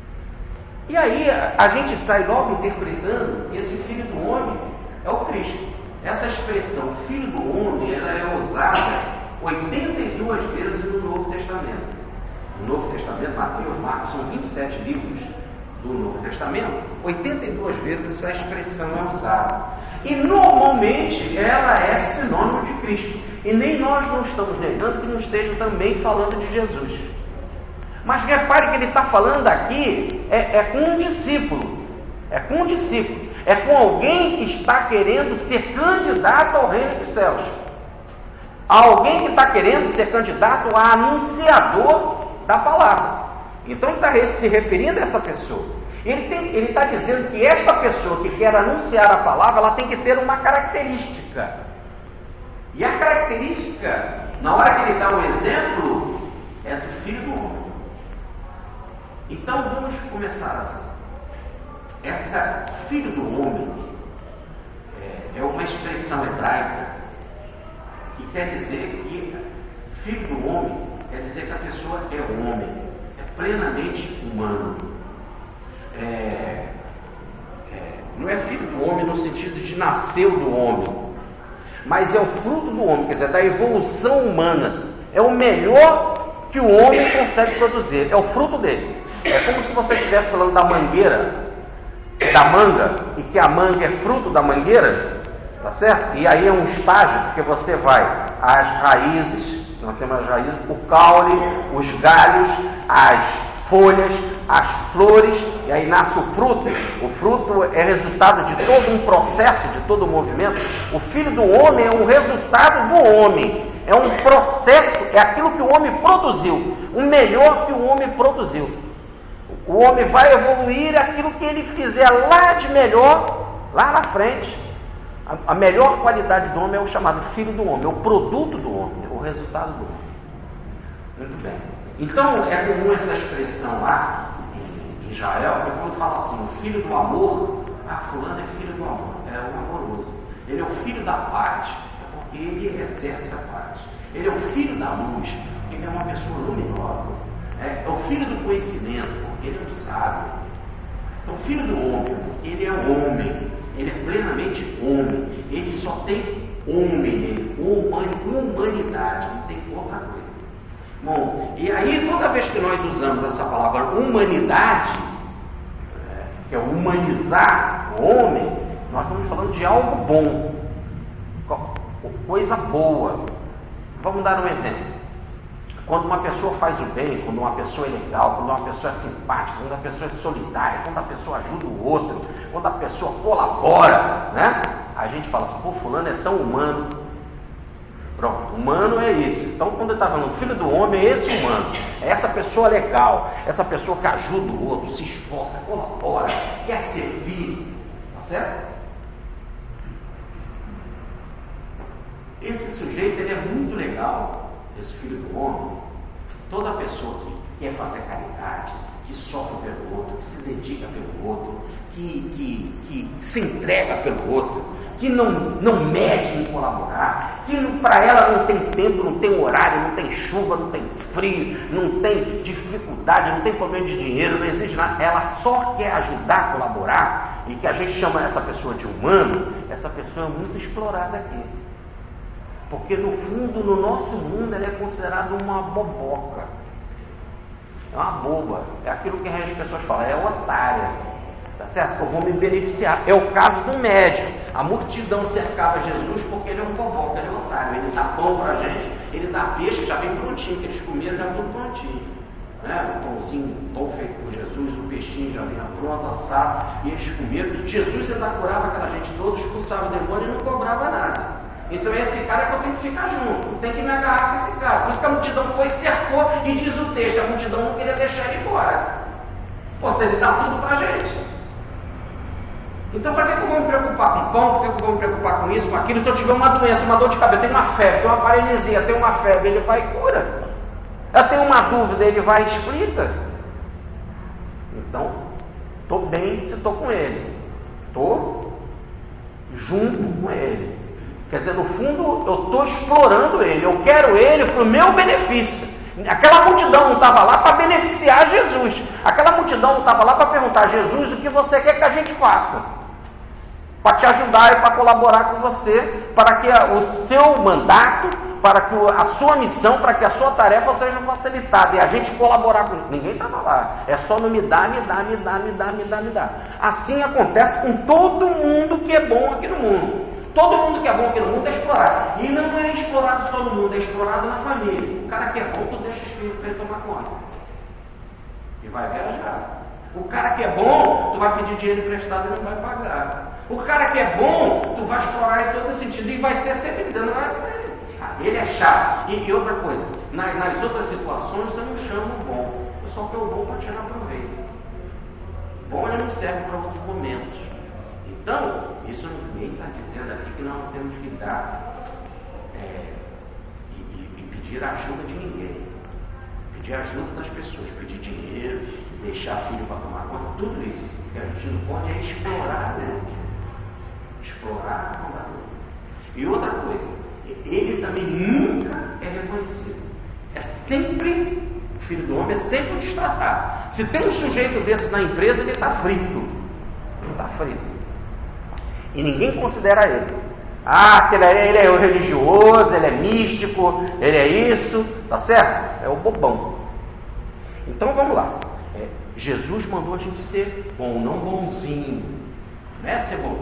E aí a gente sai logo interpretando que esse filho do homem é o Cristo. Essa expressão filho do homem, ela é usada oitenta e duas vezes no Novo Testamento. No Novo Testamento, Mateus, Marcos, são vinte e sete livros do Novo Testamento, oitenta e duas vezes essa expressão é usada. E normalmente ela é sinônimo de Cristo. E nem nós não estamos negando que não esteja também falando de Jesus. Mas repare que ele está falando aqui é, é com um discípulo. É com um discípulo. É com alguém que está querendo ser candidato ao reino dos céus. Alguém que está querendo ser candidato a anunciador da palavra. Então ele está se referindo a essa pessoa. Ele está dizendo que esta pessoa que quer anunciar a palavra, ela tem que ter uma característica. E a característica, na hora que ele dá um exemplo, é do filho do homem. Então vamos começar assim. Essa filho do homem é, é uma expressão hebraica que quer dizer que filho do homem quer dizer que a pessoa é homem, é plenamente humano. É, é, não é filho do homem no sentido de nasceu do homem, mas é o fruto do homem, quer dizer, da evolução humana. É o melhor que o homem consegue produzir, é o fruto dele. É como se você estivesse falando da mangueira, da manga, e que a manga é fruto da mangueira, tá certo? E aí é um estágio, porque você vai às raízes, nós temos as raízes, o caule, os galhos, as folhas, as flores, e aí nasce o fruto. O fruto é resultado de todo um processo, de todo um movimento. O filho do homem é um resultado do homem, é um processo, é aquilo que o homem produziu, o melhor que o homem produziu. o homem vai evoluir aquilo que ele fizer lá de melhor, lá na frente. A, a melhor qualidade do homem é o chamado filho do homem, é o produto do homem, é o resultado do homem. Muito bem. Então, é comum essa expressão lá, em, em Israel, que quando fala assim, o filho do amor, ah, fulano é filho do amor, é o amoroso. Ele é o filho da paz, é porque ele exerce a paz. Ele é o filho da luz, porque ele é uma pessoa luminosa. É, é o filho do conhecimento, porque ele é um sábio. É o filho do homem, porque ele é um homem. Ele é plenamente homem. Ele só tem homem nele, humanidade, não tem outra coisa. Bom, e aí toda vez que nós usamos essa palavra humanidade, é, que é humanizar o homem, nós estamos falando de algo bom, coisa boa. Vamos dar um exemplo. Quando uma pessoa faz o bem, quando uma pessoa é legal, quando uma pessoa é simpática, quando a pessoa é solidária, quando a pessoa ajuda o outro, quando a pessoa colabora, né? A gente fala assim, pô, fulano é tão humano. Pronto, humano é isso. Então, quando ele está falando filho do homem, é esse humano. É essa pessoa legal, essa pessoa que ajuda o outro, se esforça, colabora, quer servir. Tá certo? Esse sujeito, ele é muito legal, esse filho do homem. Toda pessoa que quer fazer caridade, que sofre pelo outro, que se dedica pelo outro, que, que, que se entrega pelo outro, que não, não mede em colaborar, que para ela não tem tempo, não tem horário, não tem chuva, não tem frio, não tem dificuldade, não tem problema de dinheiro, não exige nada, ela só quer ajudar a colaborar, e que a gente chama essa pessoa de humano, essa pessoa é muito explorada aqui. Porque no fundo, no nosso mundo, ela é considerada uma boboca. É uma boba. É aquilo que as pessoas falam, é otária. Tá certo? Eu vou me beneficiar. É o caso do médico. A multidão cercava Jesus porque ele é um boboca, ele é um otário. Ele dá pão pra gente, ele dá peixe, já vem prontinho, que eles comeram já tudo prontinho. Né? O pãozinho, o pão feito por Jesus, o peixinho já vinha pronto, assado, e eles comeram. Jesus ainda curava aquela gente toda, expulsava o demônio e não cobrava nada. Então esse cara é que eu tenho que ficar junto, tem que me agarrar com esse cara. Por isso que a multidão foi e cercou, e diz o texto, a multidão não queria deixar ele embora. Pô, se ele dá tudo pra gente. Então para que eu vou me preocupar com pão? Por que eu vou me preocupar com isso, com aquilo? Se eu tiver uma doença, uma dor de cabeça, tenho uma febre, tenho uma paralisia, tenho uma febre, ele vai e cura. Eu tenho uma dúvida, ele vai e explica. Então, estou bem se estou com ele. Estou junto com ele. Quer dizer, no fundo, eu estou explorando ele, eu quero ele para o meu benefício. Aquela multidão não estava lá para beneficiar Jesus. Aquela multidão não estava lá para perguntar a Jesus o que você quer que a gente faça. Para te ajudar e para colaborar com você, para que o seu mandato, para que a sua missão, para que a sua tarefa seja facilitada e a gente colaborar com ele. Ninguém estava lá. É só no me dá, me dá, me dá, me dá, me dá, me dá. Assim acontece com todo mundo que é bom aqui no mundo. Todo mundo que é bom aqui no mundo é explorado. E não é explorado só no mundo, é explorado na família. O cara que é bom, tu deixa os filhos para ele tomar conta. E vai viajar. O cara que é bom, tu vai pedir dinheiro emprestado e não vai pagar. O cara que é bom, tu vai explorar em todo sentido e vai ser sempre dando nada para ele. Ah, ele é chato. E, e outra coisa, nas, nas outras situações você não chama o bom. É só que o bom para tirar proveito. Bom ele não serve para outros momentos. Então, isso ninguém está dizendo aqui que nós não temos que dar é, e, e, e pedir a ajuda de ninguém. Pedir a ajuda das pessoas, pedir dinheiro, deixar filho para tomar conta, tudo isso. O que a gente não pode é explorar a Deus. Explorar a bondade. E outra coisa, ele também nunca é reconhecido. É sempre, o filho do homem é sempre destratado. Se tem um sujeito desse na empresa, ele está frito. Ele está frito. E ninguém considera ele. Ah, ele é, ele é religioso, ele é místico, ele é isso, tá certo? É o bobão. Então vamos lá. É, Jesus mandou a gente ser bom, não bonzinho. Não é ser bom.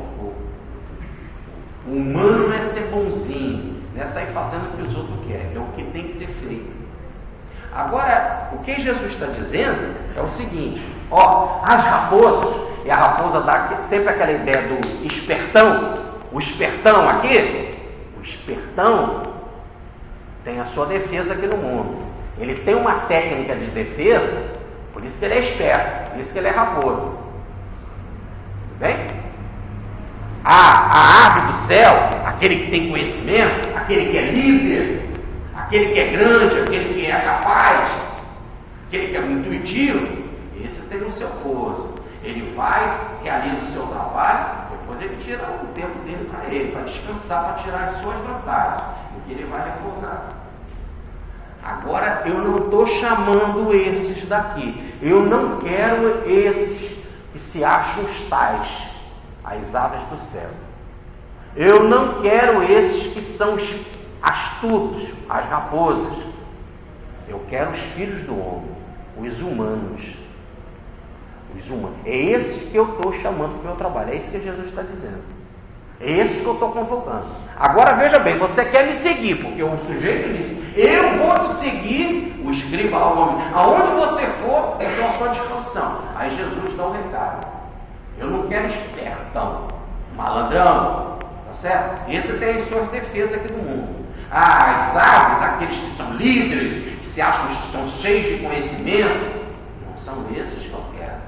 O humano não é ser bonzinho, não é sair fazendo o que os outros querem, é o que tem que ser feito. Agora, o que Jesus está dizendo é o seguinte: ó, as raposas, e a raposa dá sempre aquela ideia do espertão, o espertão aqui, o espertão tem a sua defesa aqui no mundo. Ele tem uma técnica de defesa, Por isso que ele é esperto, por isso que ele é raposo. Tudo bem? Ah, a ave do céu, aquele que tem conhecimento, aquele que é líder, aquele que é grande, aquele que é capaz, aquele que é intuitivo, esse tem o seu pouso. Ele vai, realiza o seu trabalho, depois ele tira o tempo dele para ele, para descansar, para tirar as suas vantagens, porque ele vai repousar. Agora, eu não estou chamando esses daqui, eu não quero esses que se acham os tais, as aves do céu. Eu não quero esses que são os astutos, as raposas. Eu quero os filhos do homem, os humanos. Os humanos. É esses que eu estou chamando para o meu trabalho. É isso que Jesus está dizendo. É esses que eu estou convocando. Agora veja bem, você quer me seguir, porque o sujeito disse: eu vou te seguir, o escriba lá, o homem. Aonde você for, eu estou à sua disposição. Aí Jesus dá um recado: eu não quero espertão, malandrão, tá certo? Esse tem as suas defesas aqui do mundo. Ah, as aves, aqueles que são líderes, que se acham que estão cheios de conhecimento, não são esses que eu quero.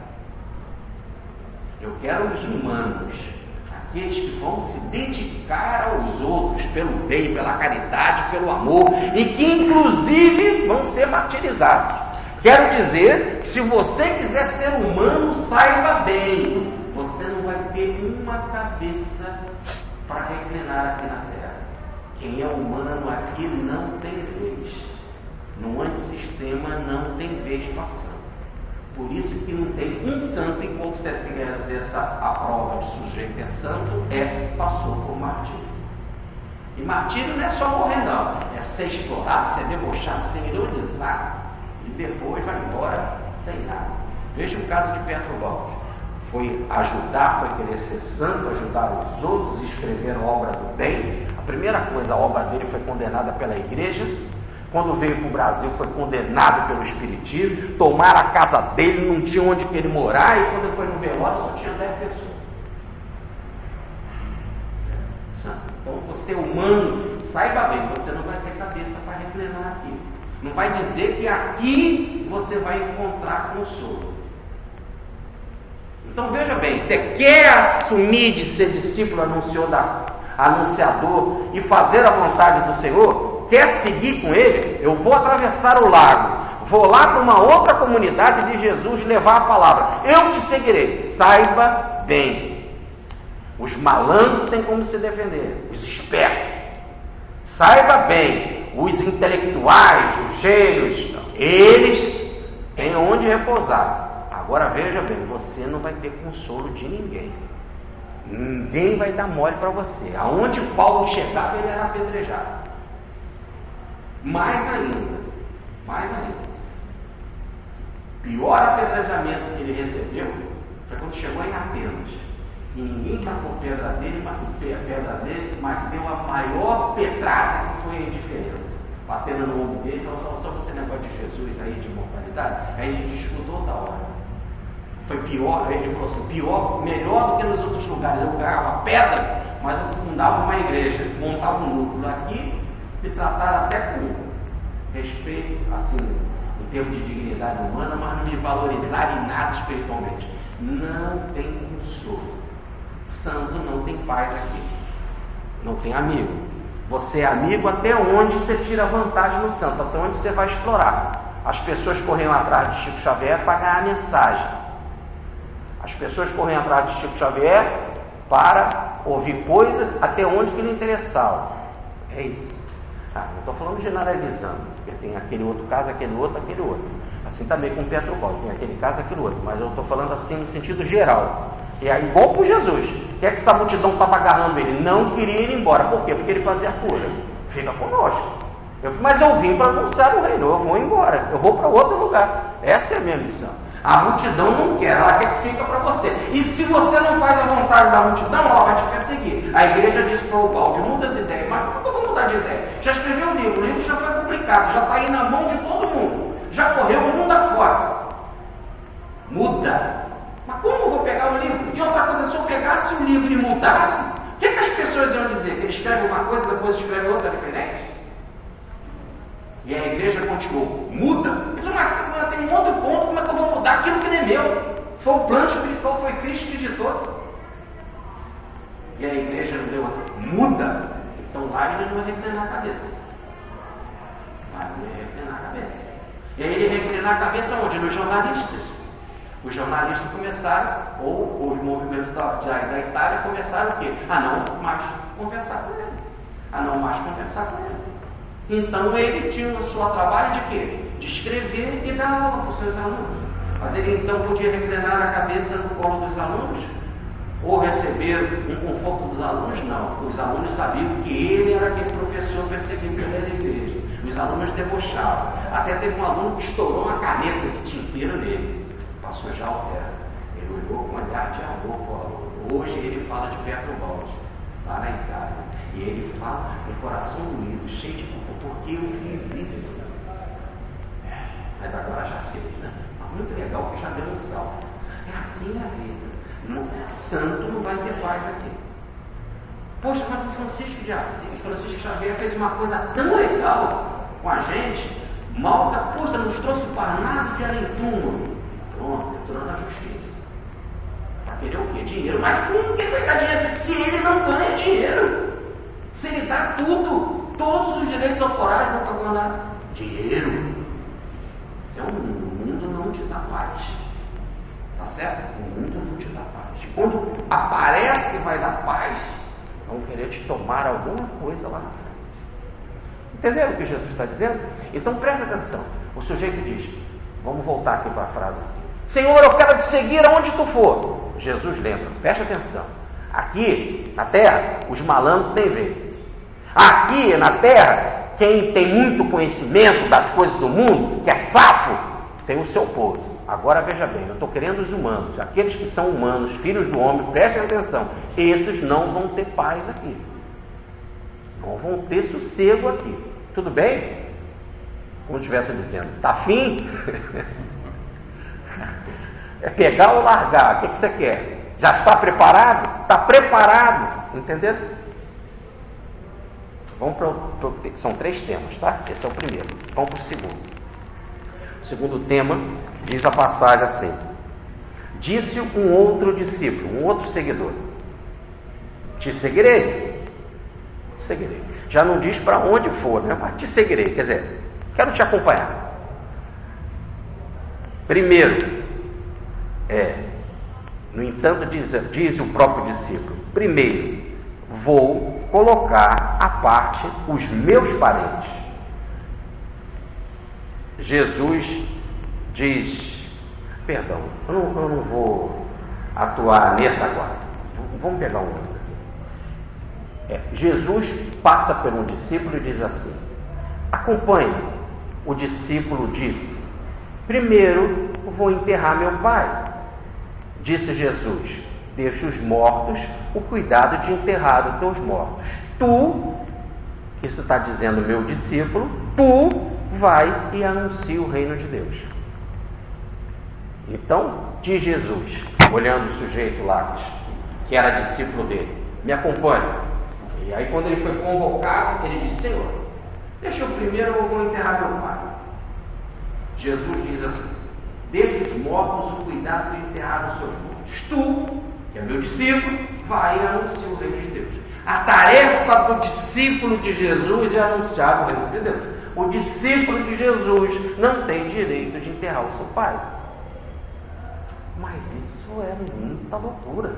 Eu quero os humanos, aqueles que vão se dedicar aos outros pelo bem, pela caridade, pelo amor, e que inclusive vão ser martirizados. Quero dizer que se você quiser ser humano, saiba bem, você não vai ter uma cabeça para reclinar aqui na terra. Quem é humano aqui não tem vez. No antissistema não tem vez passando. Por isso que não tem um santo, enquanto você quer fazer essa a prova de sujeito é santo, é passou por martírio. E martírio não é só morrer não, é ser explorado, ser debochado, ser ironizado, e depois vai embora sem nada. Veja o caso de Petro Lopes. Foi ajudar, foi querer ser santo, ajudar os outros, escrever a obra do bem. A primeira coisa, a obra dele foi condenada pela igreja. Quando veio para o Brasil, foi condenado pelo espiritismo. Tomaram a casa dele, não tinha onde ele morar, e quando ele foi no velório, só tinha dez pessoas. Então, você é humano, saiba bem, você não vai ter cabeça para reclinar aqui. Não vai dizer que aqui você vai encontrar consolo. Então veja bem, você quer assumir de ser discípulo anunciador e fazer a vontade do Senhor? Quer seguir com Ele? Eu vou atravessar o lago, vou lá para uma outra comunidade de Jesus levar a palavra. Eu te seguirei. Saiba bem, os malandros têm como se defender, os espertos. Saiba bem, os intelectuais, os cheios, eles têm onde repousar. Agora veja bem, você não vai ter consolo de ninguém. Ninguém vai dar mole para você. Aonde Paulo chegava, ele era apedrejado. Mais ainda, mais ainda. Pior apedrejamento que ele recebeu foi quando chegou em Atenas. E ninguém tacou pedra dele, mas pedra dele, mas deu a maior pedrada que foi a indiferença. Batendo no ombro dele e falou: só você negócio de Jesus aí de imortalidade. Aí a gente discutiu outra hora. Foi pior, ele falou assim, pior, melhor do que nos outros lugares. Eu pegava pedra, mas eu fundava uma igreja, montava um núcleo aqui, me trataram até com respeito, assim, em termos de dignidade humana, mas não me valorizaram em nada espiritualmente. Não tem consolo. Santo não tem paz aqui. Não tem amigo. Você é amigo até onde você tira vantagem no santo, até onde você vai explorar. As pessoas corriam atrás de Chico Xavier para ganhar a mensagem. As pessoas correm atrás de Chico Xavier para ouvir coisas até onde que lhe interessava. É isso. Ah, não estou falando generalizando, porque tem aquele outro caso, aquele outro, aquele outro. Assim também com Petro Lopes, tem aquele caso, aquele outro. Mas eu estou falando assim no sentido geral. E é igual para Jesus. O que é que essa multidão estava agarrando ele? Não queria ir embora. Por quê? Porque ele fazia a cura. Fica conosco. Eu, mas eu vim para anunciar o reino. Eu vou embora. Eu vou para outro lugar. Essa é a minha missão. A multidão não quer, ela quer que fica para você. E se você não faz a vontade da multidão, ela vai te perseguir. A igreja disse para o Balde: muda de ideia. Mas como eu vou mudar de ideia? Já escreveu o livro, o livro já foi publicado, já está aí na mão de todo mundo. Já correu o mundo afora. Muda. Mas como eu vou pegar o livro? E outra coisa, se eu pegasse o livro e mudasse, o que, é que as pessoas iam dizer? Que ele escreve uma coisa e depois escreve outra diferente? E a igreja continuou, muda. Isso mas tem um outro ponto, como é que eu vou mudar aquilo que não é meu? Foi o plano espiritual, foi Cristo que ditou. E a igreja não deu, muda. Então lá ele não vai reclinar a cabeça. Lá ele vai reclinar a cabeça. E aí ele reclinar a cabeça onde? Nos jornalistas. Os jornalistas começaram, ou os movimentos da, da Itália começaram o quê? A não mais conversar com ele. A não mais conversar com ele. Então ele tinha o seu trabalho de quê? De escrever e dar aula para os seus alunos. Mas ele então podia reclinar a cabeça no colo dos alunos? Ou receber um conforto dos alunos? Não. Os alunos sabiam que ele era aquele professor perseguido pela igreja. Os alunos debochavam. Até teve um aluno que estourou uma caneta de tinteiro nele. Passou já ao terra. Ele olhou com um olhar de amor para o aluno. Hoje ele fala de Pietro Baldi, lá na Itália. E ele fala com o coração unido, cheio de culpa, porque eu fiz isso. Mas agora já fez, né? Mas muito legal, porque já deu um salto. É assim a vida. Não, santo não vai ter paz aqui. Poxa, mas o Francisco de Assis, Francisco Xavier fez uma coisa tão legal com a gente. Malta, poxa, nos trouxe o Parnaso de Além-Túmulo. Pronto, entrou na justiça. Para querer o quê? Dinheiro. Mas como que ele vai dar dinheiro se ele não ganha dinheiro? Se ele dá tudo, todos os direitos autorais não estão ganhando dinheiro. Isso é um mundo. O mundo não te dá paz. Tá certo? O mundo não te dá paz. Quando aparece que vai dar paz, vão querer te tomar alguma coisa lá na frente. Entenderam o que Jesus está dizendo? Então presta atenção. O sujeito diz, vamos voltar aqui para a frase assim: Senhor, eu quero te seguir aonde tu for. Jesus lembra, presta atenção. Aqui na terra, os malandros têm vez. Aqui na terra, quem tem muito conhecimento das coisas do mundo, que é safo, tem o seu povo. Agora veja bem, eu estou querendo os humanos, aqueles que são humanos, filhos do homem, prestem atenção, esses não vão ter paz aqui, não vão ter sossego aqui, tudo bem? Como estivesse dizendo, está afim? É pegar ou largar, o que, que você quer? Já está preparado? Está preparado, entendeu? Vamos para o... São três temas, tá? Esse é o primeiro, vamos para o segundo. O segundo tema, diz a passagem assim: disse um outro discípulo, um outro seguidor, te seguirei, te seguirei. Já não diz para onde for, né? Mas te seguirei, quer dizer, quero te acompanhar. Primeiro, é, no entanto, diz, diz o próprio discípulo, primeiro, vou colocar à parte os meus parentes. Jesus diz, perdão, eu não, eu não vou atuar nesse agora, vamos pegar um outro aqui. É, Jesus passa por um discípulo e diz assim, acompanhe. O discípulo disse, primeiro vou enterrar meu pai. Disse Jesus, deixa os mortos o cuidado de enterrar os teus mortos. Tu, isso está dizendo meu discípulo, tu vai e anuncia o reino de Deus. Então, diz Jesus, olhando o sujeito lá, que era discípulo dele, me acompanha. E aí quando ele foi convocado, ele disse, Senhor, deixa eu primeiro, eu vou enterrar meu pai. Jesus diz assim, deixa os mortos o cuidado de enterrar os seus mortos. Tu, que é meu discípulo, vai e anuncia o reino de Deus. A tarefa do discípulo de Jesus é anunciar o reino de Deus. O discípulo de Jesus não tem direito de enterrar o seu pai. Mas isso é muita loucura.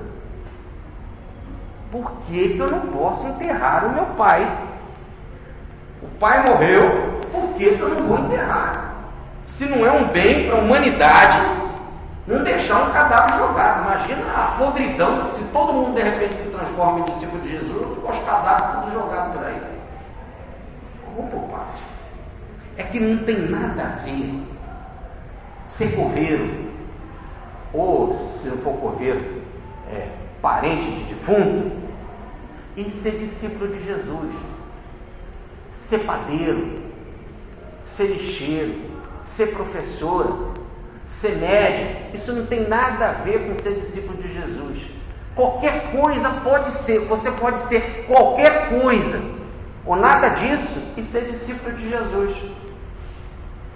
Por que que eu não posso enterrar o meu pai? O pai morreu, por que que eu não vou enterrar? Se não é um bem para a humanidade, não deixar um cadáver jogado. Imagina a podridão, se todo mundo de repente se transforma em discípulo de Jesus, os cadáveres todos jogados por aí. Vamos por parte. É que não tem nada a ver ser coveiro, ou se não for coveiro, é, parente de defunto, e ser discípulo de Jesus, ser padeiro, ser lixeiro, ser professora, ser médico. Isso não tem nada a ver com ser discípulo de Jesus. Qualquer coisa pode ser, você pode ser qualquer coisa, ou nada disso, e ser discípulo de Jesus.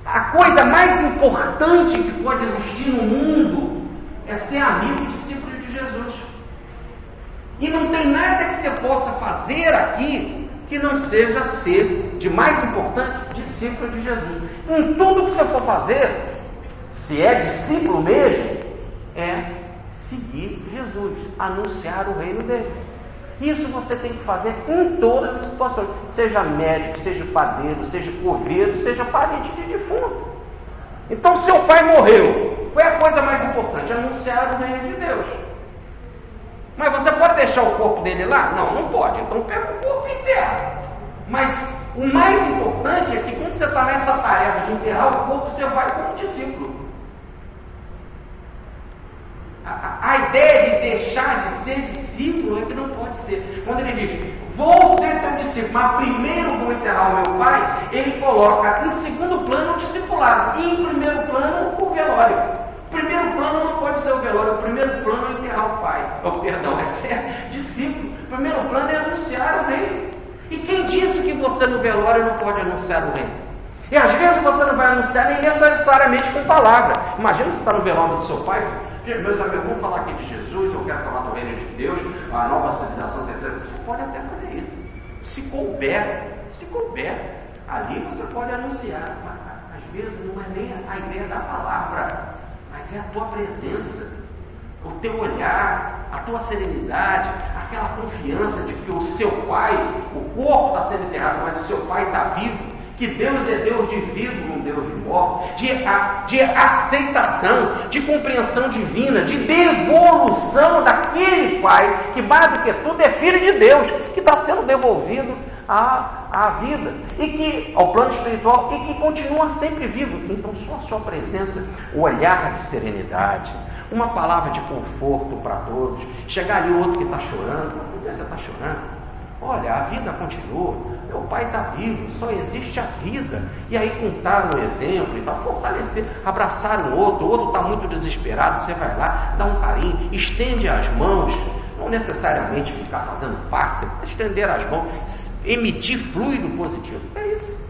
A coisa mais importante que pode existir no mundo é ser amigo e discípulo de Jesus. E não tem nada que você possa fazer aqui que não seja ser, de mais importante, discípulo de Jesus. Em tudo que você for fazer, se é discípulo mesmo, é seguir Jesus, anunciar o reino dele. Isso você tem que fazer em todas as situações, seja médico, seja padeiro, seja coveiro, seja parente de defunto. Então, seu pai morreu, qual é a coisa mais importante? Anunciar o reino de Deus. Mas você pode deixar o corpo dele lá? Não, não pode. Então pega o corpo e enterra. Mas o mais importante é que quando você está nessa tarefa de enterrar o corpo, você vai como discípulo. A, a ideia de deixar de ser discípulo é que não pode ser. Quando ele diz, vou ser teu discípulo, mas primeiro vou enterrar o meu pai, ele coloca em segundo plano o discipulado e em primeiro plano o velório. O primeiro plano não pode ser o velório, o primeiro plano é enterrar o pai. Oh, perdão, é ser discípulo. O primeiro plano é anunciar o reino. E quem disse que você no velório não pode anunciar o reino? E às vezes você não vai anunciar nem necessariamente com palavra. Imagina você está no velório do seu pai. Meus amigos, vamos falar aqui de Jesus, eu quero falar do reino de Deus, a nova civilização terceira. Você pode até fazer isso. Se couber, se couber, ali você pode anunciar. Às vezes não é nem a ideia da palavra, mas é a tua presença, o teu olhar, a tua serenidade, aquela confiança de que o seu pai, o corpo está sendo enterrado, mas o seu pai está vivo, que Deus é Deus de vivo, não Deus de morto, de, de aceitação, de compreensão divina, de devolução daquele pai, que mais do que tudo é filho de Deus, que está sendo devolvido à, à vida, e que, ao plano espiritual, e que continua sempre vivo. Então só a sua presença, o olhar de serenidade, uma palavra de conforto para todos, chegar ali outro que está chorando, por que você está chorando? Olha, a vida continua, meu pai está vivo, só existe a vida. E aí contar um exemplo, e tal, fortalecer, abraçar o outro, o outro está muito desesperado, você vai lá, dá um carinho, estende as mãos, não necessariamente ficar fazendo passe, estender as mãos, emitir fluido positivo, é isso.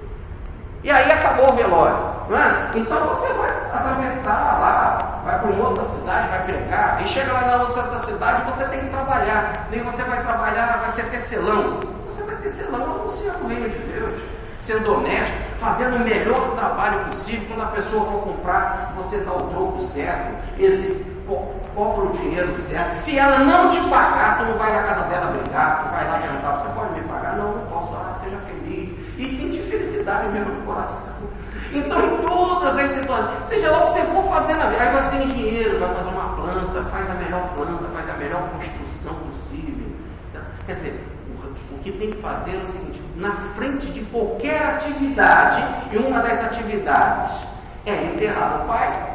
E aí acabou o velório, não é? Então você vai atravessar lá, vai para uma outra cidade, vai pregar, e chega lá na outra cidade, você tem que trabalhar. Nem você vai trabalhar, vai ser tecelão. Você vai tecelão anunciando o reino de Deus, sendo honesto, fazendo o melhor trabalho possível. Quando a pessoa for comprar, você dá o troco certo, esse, compra o dinheiro certo. Se ela não te pagar, tu não vai na casa dela brigar, tu vai lá jantar, você pode me pagar? Não, não posso. Ah, seja feliz. E sentir felicidade mesmo no coração. Então, em todas as situações, seja lá o que você for fazer na vida, aí vai ser engenheiro, vai fazer uma planta, faz a melhor planta, faz a melhor construção possível. Quer dizer, o, o que tem que fazer é o seguinte: na frente de qualquer atividade, e uma das atividades é enterrar o pai,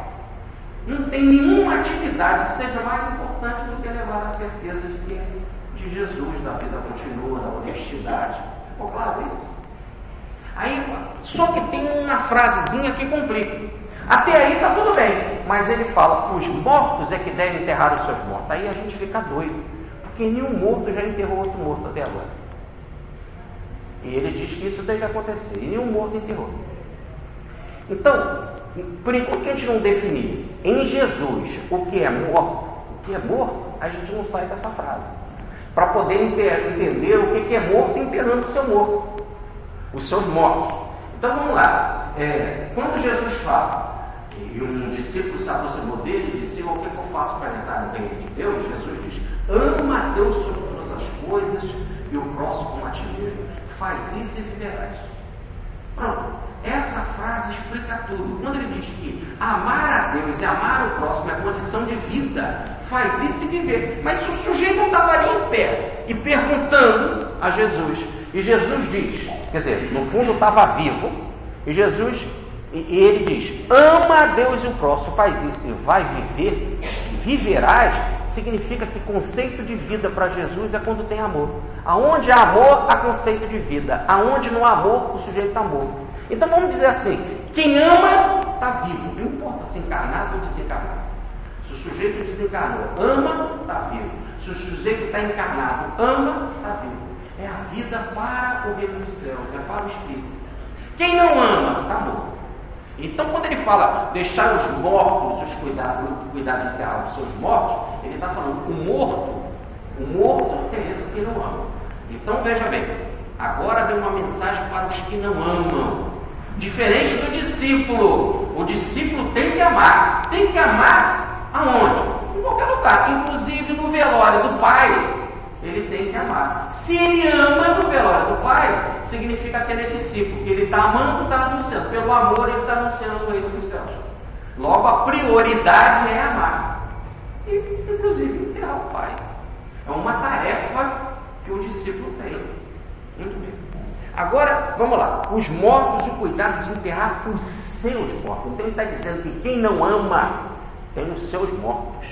não tem nenhuma atividade que seja mais importante do que levar a certeza de que de Jesus, da vida continua, da honestidade. Ficou claro isso? Aí, só que tem uma frasezinha que complica. Até aí está tudo bem, mas ele fala, os mortos é que devem enterrar os seus mortos. Aí a gente fica doido, porque nenhum morto já enterrou outro morto até agora. E ele diz que isso deve acontecer, e nenhum morto enterrou. Então, por enquanto que a gente não definir em Jesus o que é morto, o que é morto, a gente não sai dessa frase. Para poder entender o que é morto enterrando o seu morto, os seus mortos. Então vamos lá. É, quando Jesus fala, e um discípulo se aproximou dele e disse: o que eu faço para entrar no reino de Deus? Jesus diz: ama a Deus sobre todas as coisas e o próximo como a ti mesmo. Faz isso e viverás. Pronto. Essa frase explica tudo. Quando ele diz que amar a Deus e amar o próximo é condição de vida, faz isso e viver. Mas se o sujeito não estava ali em pé e perguntando a Jesus, e Jesus diz, quer dizer, no fundo estava vivo, e Jesus, e, e ele diz: ama a Deus e o próximo, faz isso e vai viver, viverás, significa que conceito de vida para Jesus é quando tem amor. Aonde há amor, há conceito de vida. Aonde não há amor, o sujeito está morto. Então vamos dizer assim: quem ama está vivo, não importa se encarnado ou desencarnado. Se o sujeito desencarnou, ama, está vivo. Se o sujeito está encarnado, ama, está vivo. É a vida para o reino dos céus, é para o Espírito. Quem não ama, está morto. Então, quando ele fala deixar os mortos, os cuidados, cuidar de enterrar os seus mortos, ele está falando o morto, o morto é esse que não ama. Então, veja bem, agora vem uma mensagem para os que não amam. Diferente do discípulo. O discípulo tem que amar. Tem que amar aonde? Em qualquer lugar. Inclusive no velório do pai, ele tem que amar. Se ele ama no velório do pai, significa que ele é discípulo. Que ele está amando, está anunciando. Pelo amor, ele está anunciando o reino dos céus. Logo, a prioridade é amar. E, inclusive, enterrar o pai. É uma tarefa que o discípulo tem. Muito bem. Agora, vamos lá. Os mortos, o cuidado de enterrar os seus mortos. Então ele está dizendo que quem não ama tem os seus mortos.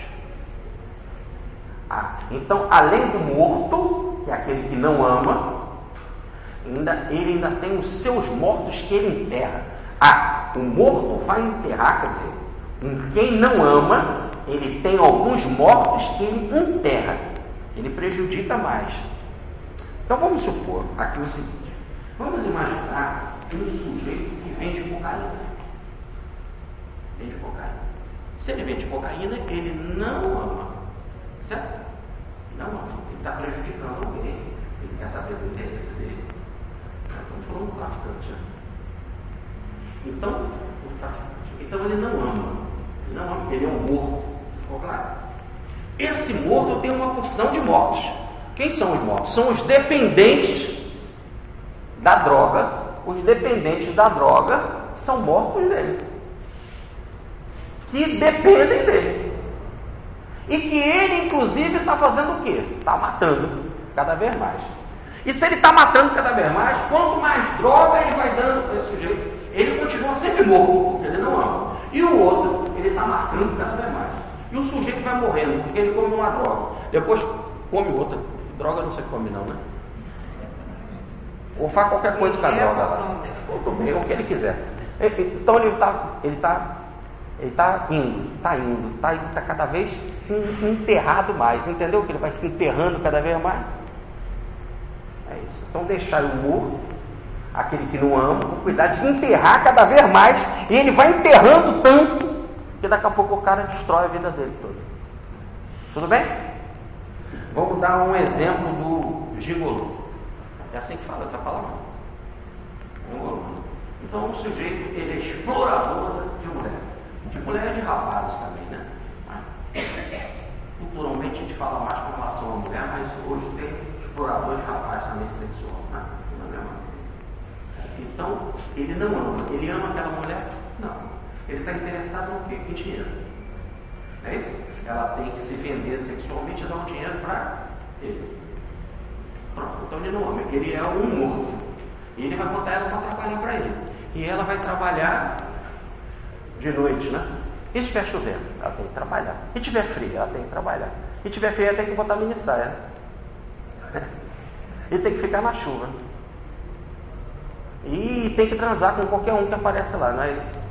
Ah, então, além do morto, que é aquele que não ama, ainda, ele ainda tem os seus mortos que ele enterra. Ah, o morto vai enterrar, quer dizer, em quem não ama, ele tem alguns mortos que ele enterra. Ele prejudica mais. Então vamos supor aqui o seguinte. Vamos imaginar um sujeito que vende cocaína. Vende cocaína. Se ele vende cocaína, ele não ama. Certo? Não ama. Ele está prejudicando alguém. Ele quer saber do interesse dele. Estamos falando do traficante. Né? Então, o traficante. Então ele não ama. Ele não ama. Ele é um morto. Ficou claro? Esse morto tem uma porção de mortos. Quem são os mortos? São os dependentes da droga. Os dependentes da droga são mortos dele, que dependem dele, e que ele inclusive está fazendo o quê? Está matando cada vez mais. E se ele está matando cada vez mais, quanto mais droga ele vai dando para esse sujeito, ele continua sempre morto, porque ele não ama. E o outro, ele está matando cada vez mais. E o sujeito vai morrendo, porque ele come uma droga, depois come outra. Droga não se come não, né? Ou faz qualquer coisa com a droga lá. Tudo bem, o que ele quiser. Então ele está ele tá, ele tá indo, está indo, está tá cada vez se enterrado mais. Entendeu? Que ele vai se enterrando cada vez mais. É isso. Então deixar o morto, aquele que não ama, cuidar de enterrar cada vez mais. E ele vai enterrando tanto que daqui a pouco o cara destrói a vida dele toda. Tudo bem? Vamos dar um exemplo do gigolô. É assim que fala essa palavra. Então o sujeito, ele é explorador de mulher. De mulher e de rapazes também, né? Culturalmente a gente fala mais com relação à mulher, mas hoje tem explorador de rapazes também sexual, né? Então, ele não ama. Ele ama aquela mulher? Não. Ele está interessado no quê? Em dinheiro. É isso? Ela tem que se vender sexualmente e dar um dinheiro para ele. Pronto, então ele não ama, ele é um morto. E ele vai botar ela para trabalhar para ele. E ela vai trabalhar de noite, né? E se estiver chovendo, ela tem que trabalhar. E tiver frio, ela tem que trabalhar. E tiver frio, ela tem que botar mini saia. E tem que ficar na chuva. E tem que transar com qualquer um que aparece lá, não é isso?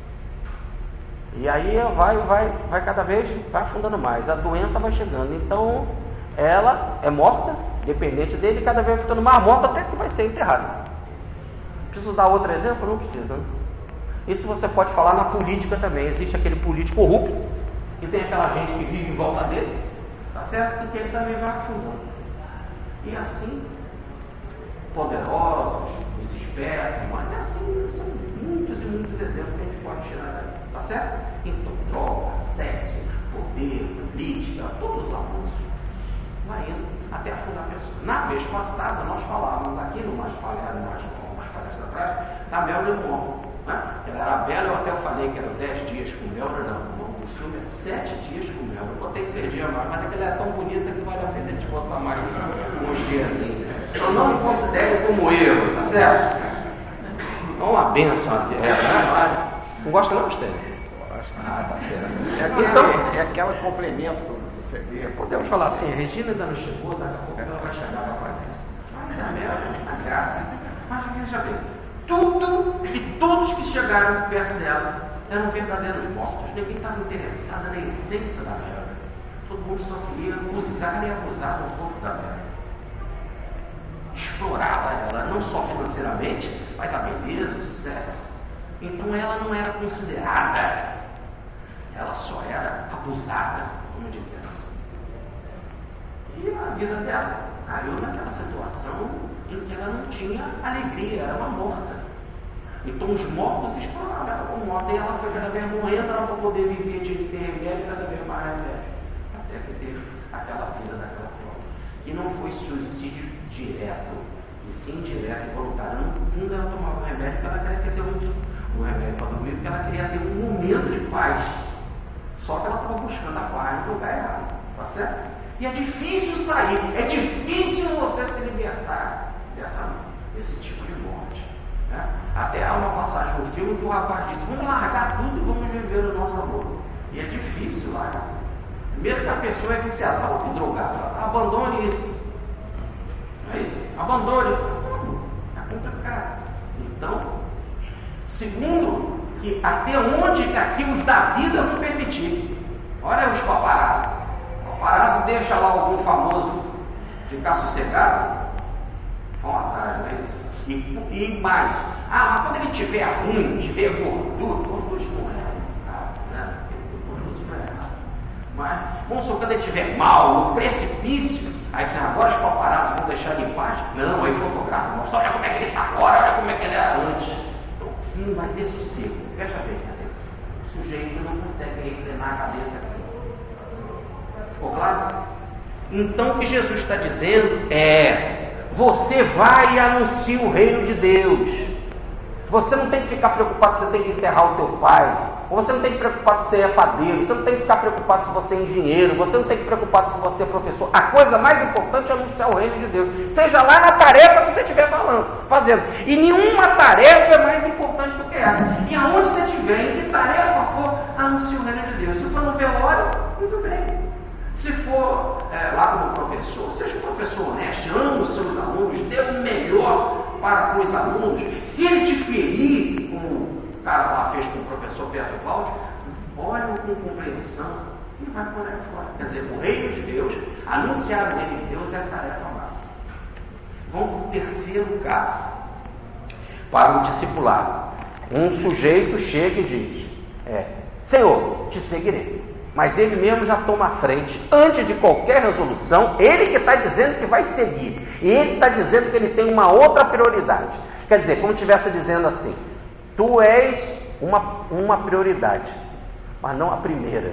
E aí vai, vai, vai cada vez, vai afundando mais. A doença vai chegando. Então, ela é morta, dependente dele, e cada vez vai ficando mais morta até que vai ser enterrada. Preciso dar outro exemplo? Não precisa. Isso você pode falar na política também. Existe aquele político corrupto, que tem aquela gente que vive em volta dele, tá certo? E que ele também vai afundando. E assim, poderosos, os espertos, mas assim, são muitos e muitos exemplos que a gente pode tirar daí. Tá certo? Então, droga, sexo, poder, política, todos os abusos. Vai indo até afundar a pessoa. Na vez passada, nós falávamos aqui no mais palhaço, mais umas palestras atrás, da Mel Limão. Né? Ela era bela, eu até falei que era dez dias com mel, não, não, o filme é sete dias com mel. Eu botei três dias mais, mas é que ela é tão bonita que vale a pena a gente botar mais uns dias assim. Então não me considere como eu, tá certo? É uma benção a terra, né? Não gosta não, Estênio? Ah, tá certo. É aquele, então, é aquele complemento do C D. Podemos falar assim, a Regina ainda não chegou, daqui a pouco ela vai chegar para fazer. Mas a mel, a graça. Mas veja bem, tudo e todos que chegaram perto dela eram verdadeiros mortos. Ninguém estava interessado na essência da mel. Todo mundo só queria usar e abusar do corpo da mel. Explorava ela, não só financeiramente, mas a beleza, o sexo. Então ela não era considerada, ela só era abusada, vamos dizer assim. E a vida dela caiu naquela situação em que ela não tinha alegria, era uma morta. Então os mortos exploraram ela como morta, e ela foi cada vez morrendo, ela para poder viver, tinha que ter remédio, cada vez mais remédio, até que teve aquela vida daquela forma. E não foi suicídio direto, e sim direto e voluntário. No fundo ela tomava um remédio porque ela queria ter um, um remédio para dormir, porque ela queria ter um momento de paz. Só que ela estava buscando a paz no lugar errado, tá certo? E é difícil sair, é difícil você se libertar dessa, desse tipo de morte. Né? Até há uma passagem no filme que o rapaz disse: vamos largar tudo e vamos viver o nosso amor. E é difícil largar. Primeiro que a pessoa é viciada, fala que drogada, abandone isso. É isso, abandone. É complicado. Então, segundo, que até onde que aqui os da vida não permitir. Olha os paparazzi. O paparazzi deixa lá algum famoso ficar sossegado, vão atrás, não é isso? E, e mais, ah, mas quando ele tiver ruim, tiver gordura, gordura não é errado, né? Gordura não é errado. Mas, vamos supor, quando ele estiver mal, no precipício, aí agora os paparazzi vão deixar ele em paz? Não, aí fotografa, mostra, olha como é que ele está agora, olha como é que ele era antes. Então, sim, vai ter sossego. Veja bem, cabeça. O sujeito não consegue reclinar a cabeça aqui. Ficou claro? Então o que Jesus está dizendo é: você vai e anuncia o reino de Deus. Você não tem que ficar preocupado se você tem que enterrar o teu pai. Ou você não tem que preocupar se você é padeiro. Você não tem que ficar preocupado se você é engenheiro. Você não tem que preocupar se você é professor. A coisa mais importante é anunciar o reino de Deus. Seja lá na tarefa que você estiver falando, fazendo. E nenhuma tarefa é mais importante do que essa. E aonde você estiver, em que tarefa for, anuncie o reino de Deus. Se for no velório, muito bem. Se for é, lá como professor, seja um professor honesto, ame os seus alunos, dê o melhor para os alunos. Se ele te ferir, como o cara lá fez com o professor Pedro Cláudio, olhe com compreensão e vai por aí fora. Quer dizer, o reino de Deus, anunciar o reino de Deus é a tarefa máxima. Vamos para o terceiro caso, para o discipulado. Um sujeito chega e diz: é, Senhor, te seguirei. Mas ele mesmo já toma a frente. Antes de qualquer resolução, ele que está dizendo que vai seguir. E ele está dizendo que ele tem uma outra prioridade. Quer dizer, como estivesse dizendo assim: tu és uma, uma prioridade, mas não a primeira.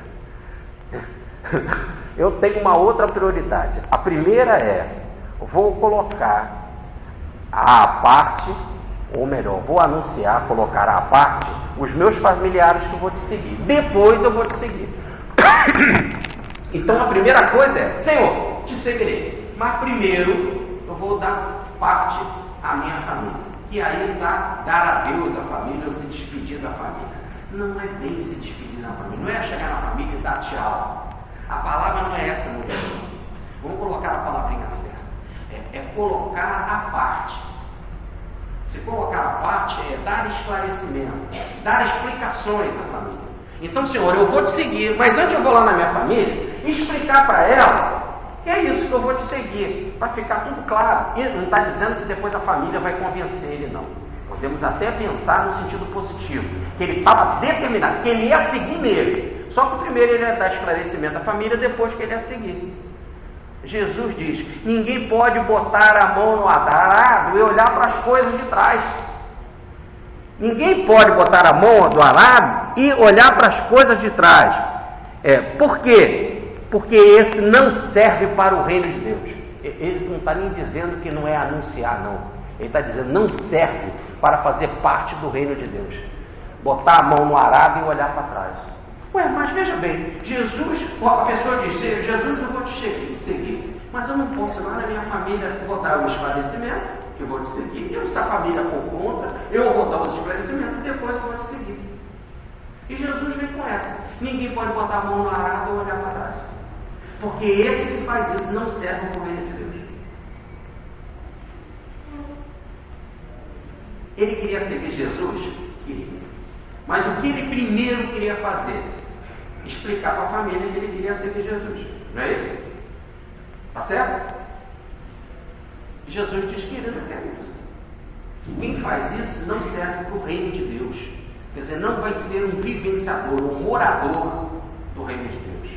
Eu tenho uma outra prioridade. A primeira é: vou colocar à parte, ou melhor, vou anunciar, colocar à parte os meus familiares que eu vou te seguir. Depois eu vou te seguir. Então a primeira coisa é: Senhor, te seguirei. Mas primeiro eu vou dar parte à minha família. E aí dá dar adeus à família ou se despedir da família. Não é bem se despedir da família. Não é chegar na família e dar tchau. A palavra não é essa, meu Deus. Vamos colocar a palavrinha certa. É, é colocar à parte. Se colocar à parte é dar esclarecimento, dar explicações à família. Então, Senhor, eu vou te seguir, mas antes eu vou lá na minha família e explicar para ela que é isso que eu vou te seguir, para ficar tudo claro. E não está dizendo que depois a família vai convencer ele, não. Podemos até pensar no sentido positivo, que ele estava determinado, que ele ia seguir nele. Só que primeiro ele ia dar esclarecimento à família, depois que ele ia seguir. Jesus diz: ninguém pode botar a mão no arado e olhar para as coisas de trás. Ninguém pode botar a mão no arado e olhar para as coisas de trás. É, por quê? Porque esse não serve para o reino de Deus. Ele não está nem dizendo que não é anunciar, não. Ele está dizendo: não serve para fazer parte do reino de Deus. Botar a mão no arado e olhar para trás. Ué, mas veja bem, Jesus, a pessoa diz: Jesus, eu vou te seguir, mas eu não posso ir lá na minha família, vou dar o esclarecimento, que eu vou te seguir. Eu, se a família for contra, eu vou dar os esclarecimentos, depois eu vou te seguir. E Jesus vem com essa: ninguém pode botar a mão no arado ou olhar para trás, porque esse que faz isso não serve para o reino de Deus. Ele queria seguir Jesus? Queria. Mas o que ele primeiro queria fazer? Explicar para a família que ele queria seguir Jesus. Não é isso? Tá certo? Jesus diz que ele não quer isso. Quem faz isso não serve para o reino de Deus. Quer dizer, não vai ser um vivenciador, um morador do reino de Deus,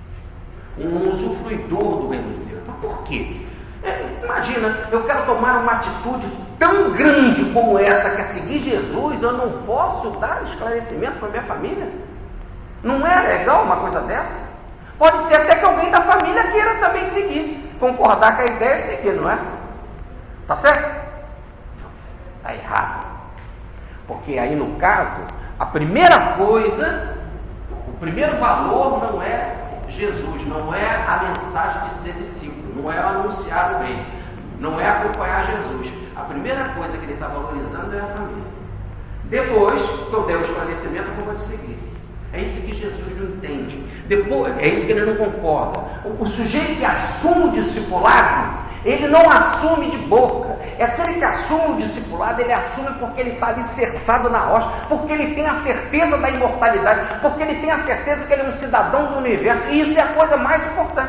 um usufruidor do reino de Deus. Mas por quê? É, imagina, eu quero tomar uma atitude tão grande como essa, que é seguir Jesus, eu não posso dar esclarecimento para a minha família? Não é legal uma coisa dessa? Pode ser até que alguém da família queira também seguir, concordar com a ideia e seguir, não é? Tá certo? Está errado. Porque aí, no caso, a primeira coisa, o primeiro valor não é Jesus, não é a mensagem de ser discípulo, não é anunciar o reino, não é acompanhar Jesus. A primeira coisa que ele está valorizando é a família. Depois que eu der o esclarecimento, eu vou te seguir. É isso que Jesus não entende. Depois, é isso que ele não concorda. O, o sujeito que assume o discipulado, ele não assume de boca. É aquele que assume o discipulado, ele assume porque ele está alicerçado na rocha, porque ele tem a certeza da imortalidade, porque ele tem a certeza que ele é um cidadão do universo, e isso é a coisa mais importante.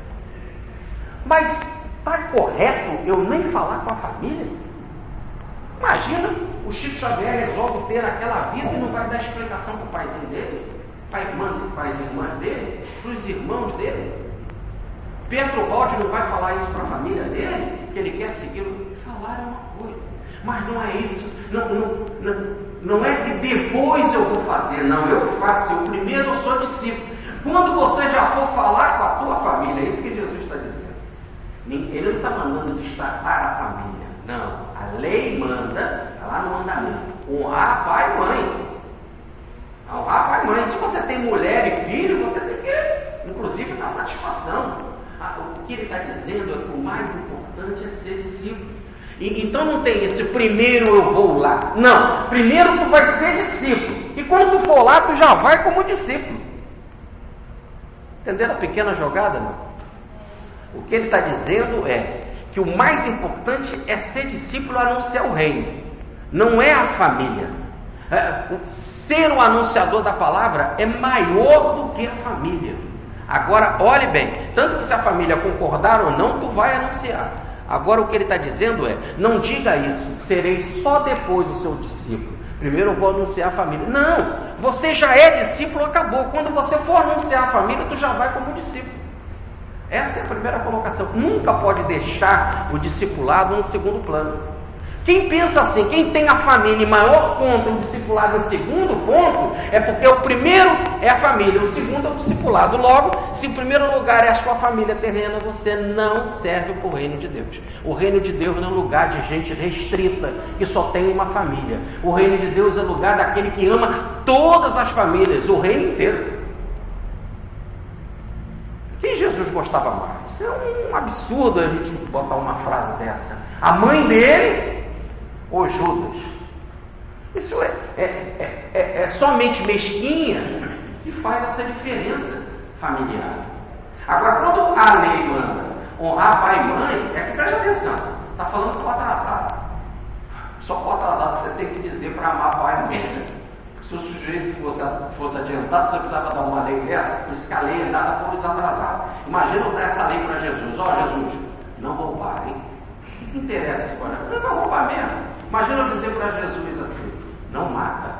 Mas está correto eu nem falar com a família? Imagina, o Chico Xavier resolve ter aquela vida e não vai dar explicação para o paizinho dele, para a irmã, para as irmãs dele, para os irmãos dele. Pedro Baldi não vai falar isso para a família dele, que ele quer segui-lo. Falar é uma coisa, mas não é isso. Não, não, não, não é que depois eu vou fazer, não, eu faço. Eu primeiro eu sou discípulo. Quando você já for falar com a tua família, é isso que Jesus está dizendo. Ele não está mandando destacar a família, não. A lei manda, está lá no mandamento, honrar pai e mãe. Honrar pai e mãe. Se você tem mulher e filho, você tem que, inclusive, dar satisfação. O que ele está dizendo é que o mais importante é ser discípulo. E, então não tem esse primeiro eu vou lá. Não, primeiro tu vai ser discípulo. E quando tu for lá, tu já vai como discípulo. Entenderam a pequena jogada? Não? O que ele está dizendo é que o mais importante é ser discípulo e anunciar o reino. Não é a família. É, ser o anunciador da palavra é maior do que a família. Agora, olhe bem, tanto que se a família concordar ou não, tu vai anunciar. Agora o que ele está dizendo é, não diga isso, serei só depois o seu discípulo. Primeiro eu vou anunciar a família. Não, você já é discípulo, acabou. Quando você for anunciar a família, tu já vai como discípulo. Essa é a primeira colocação. Nunca pode deixar o discipulado no segundo plano. Quem pensa assim, quem tem a família em maior ponto, o discipulado em segundo ponto, é porque o primeiro é a família, o segundo é o discipulado. Logo, se em primeiro lugar é a sua família terrena, você não serve para o reino de Deus. O reino de Deus não é um lugar de gente restrita, que só tem uma família. O reino de Deus é o lugar daquele que ama todas as famílias, o reino inteiro. Quem Jesus gostava mais? Isso é um absurdo a gente botar uma frase dessa. A mãe dele ou Judas? Isso é, é, é, é, é somente mesquinha que faz essa diferença familiar. Agora, quando a lei manda honrar pai e mãe, é que preste atenção, está falando que estou atrasado. Só para atrasado você tem que dizer para amar pai e mãe. Se o sujeito fosse, fosse adiantado, você precisava dar uma lei dessa, por isso que a lei é dada para os atrasados. Imagina eu dar essa lei para Jesus. Ó, oh, Jesus, não roubar, hein? O que interessa esse coisa? Não vai roubar mesmo. Imagina eu dizer para Jesus assim, não mata.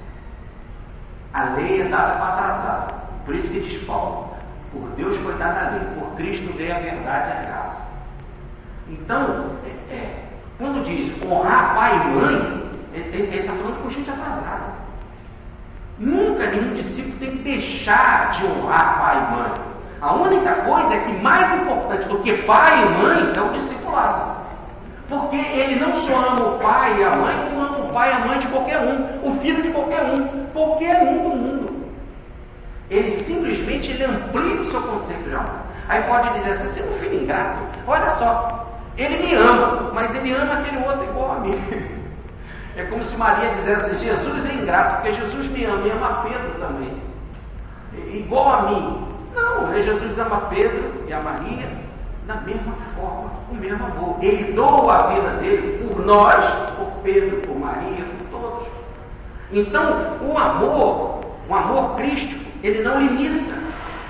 A lei é dada para atrasado. Por isso que diz Paulo, por Deus foi dada a lei, por Cristo veio a verdade e a graça. Então, é, é, quando diz honrar pai e mãe, ele está falando com gente atrasada. Nunca nenhum discípulo tem que deixar de honrar pai e mãe. A única coisa é que mais importante do que pai e mãe é o discipulado. Porque ele não só ama o pai e a mãe, como ama o pai e a mãe de qualquer um, o filho de qualquer um, qualquer um do mundo. Ele simplesmente ele amplia o seu conceito de amor. Aí pode dizer assim, você é um filho ingrato, olha só, ele me ama, mas ele ama aquele outro igual a mim. É como se Maria dissesse, Jesus é ingrato, porque Jesus me ama e ama Pedro também, igual a mim. Não, Jesus ama Pedro e a Maria da mesma forma, o mesmo amor. Ele doa a vida dele por nós, por Pedro, por Maria, por todos. Então, o amor, o amor crístico, ele não limita.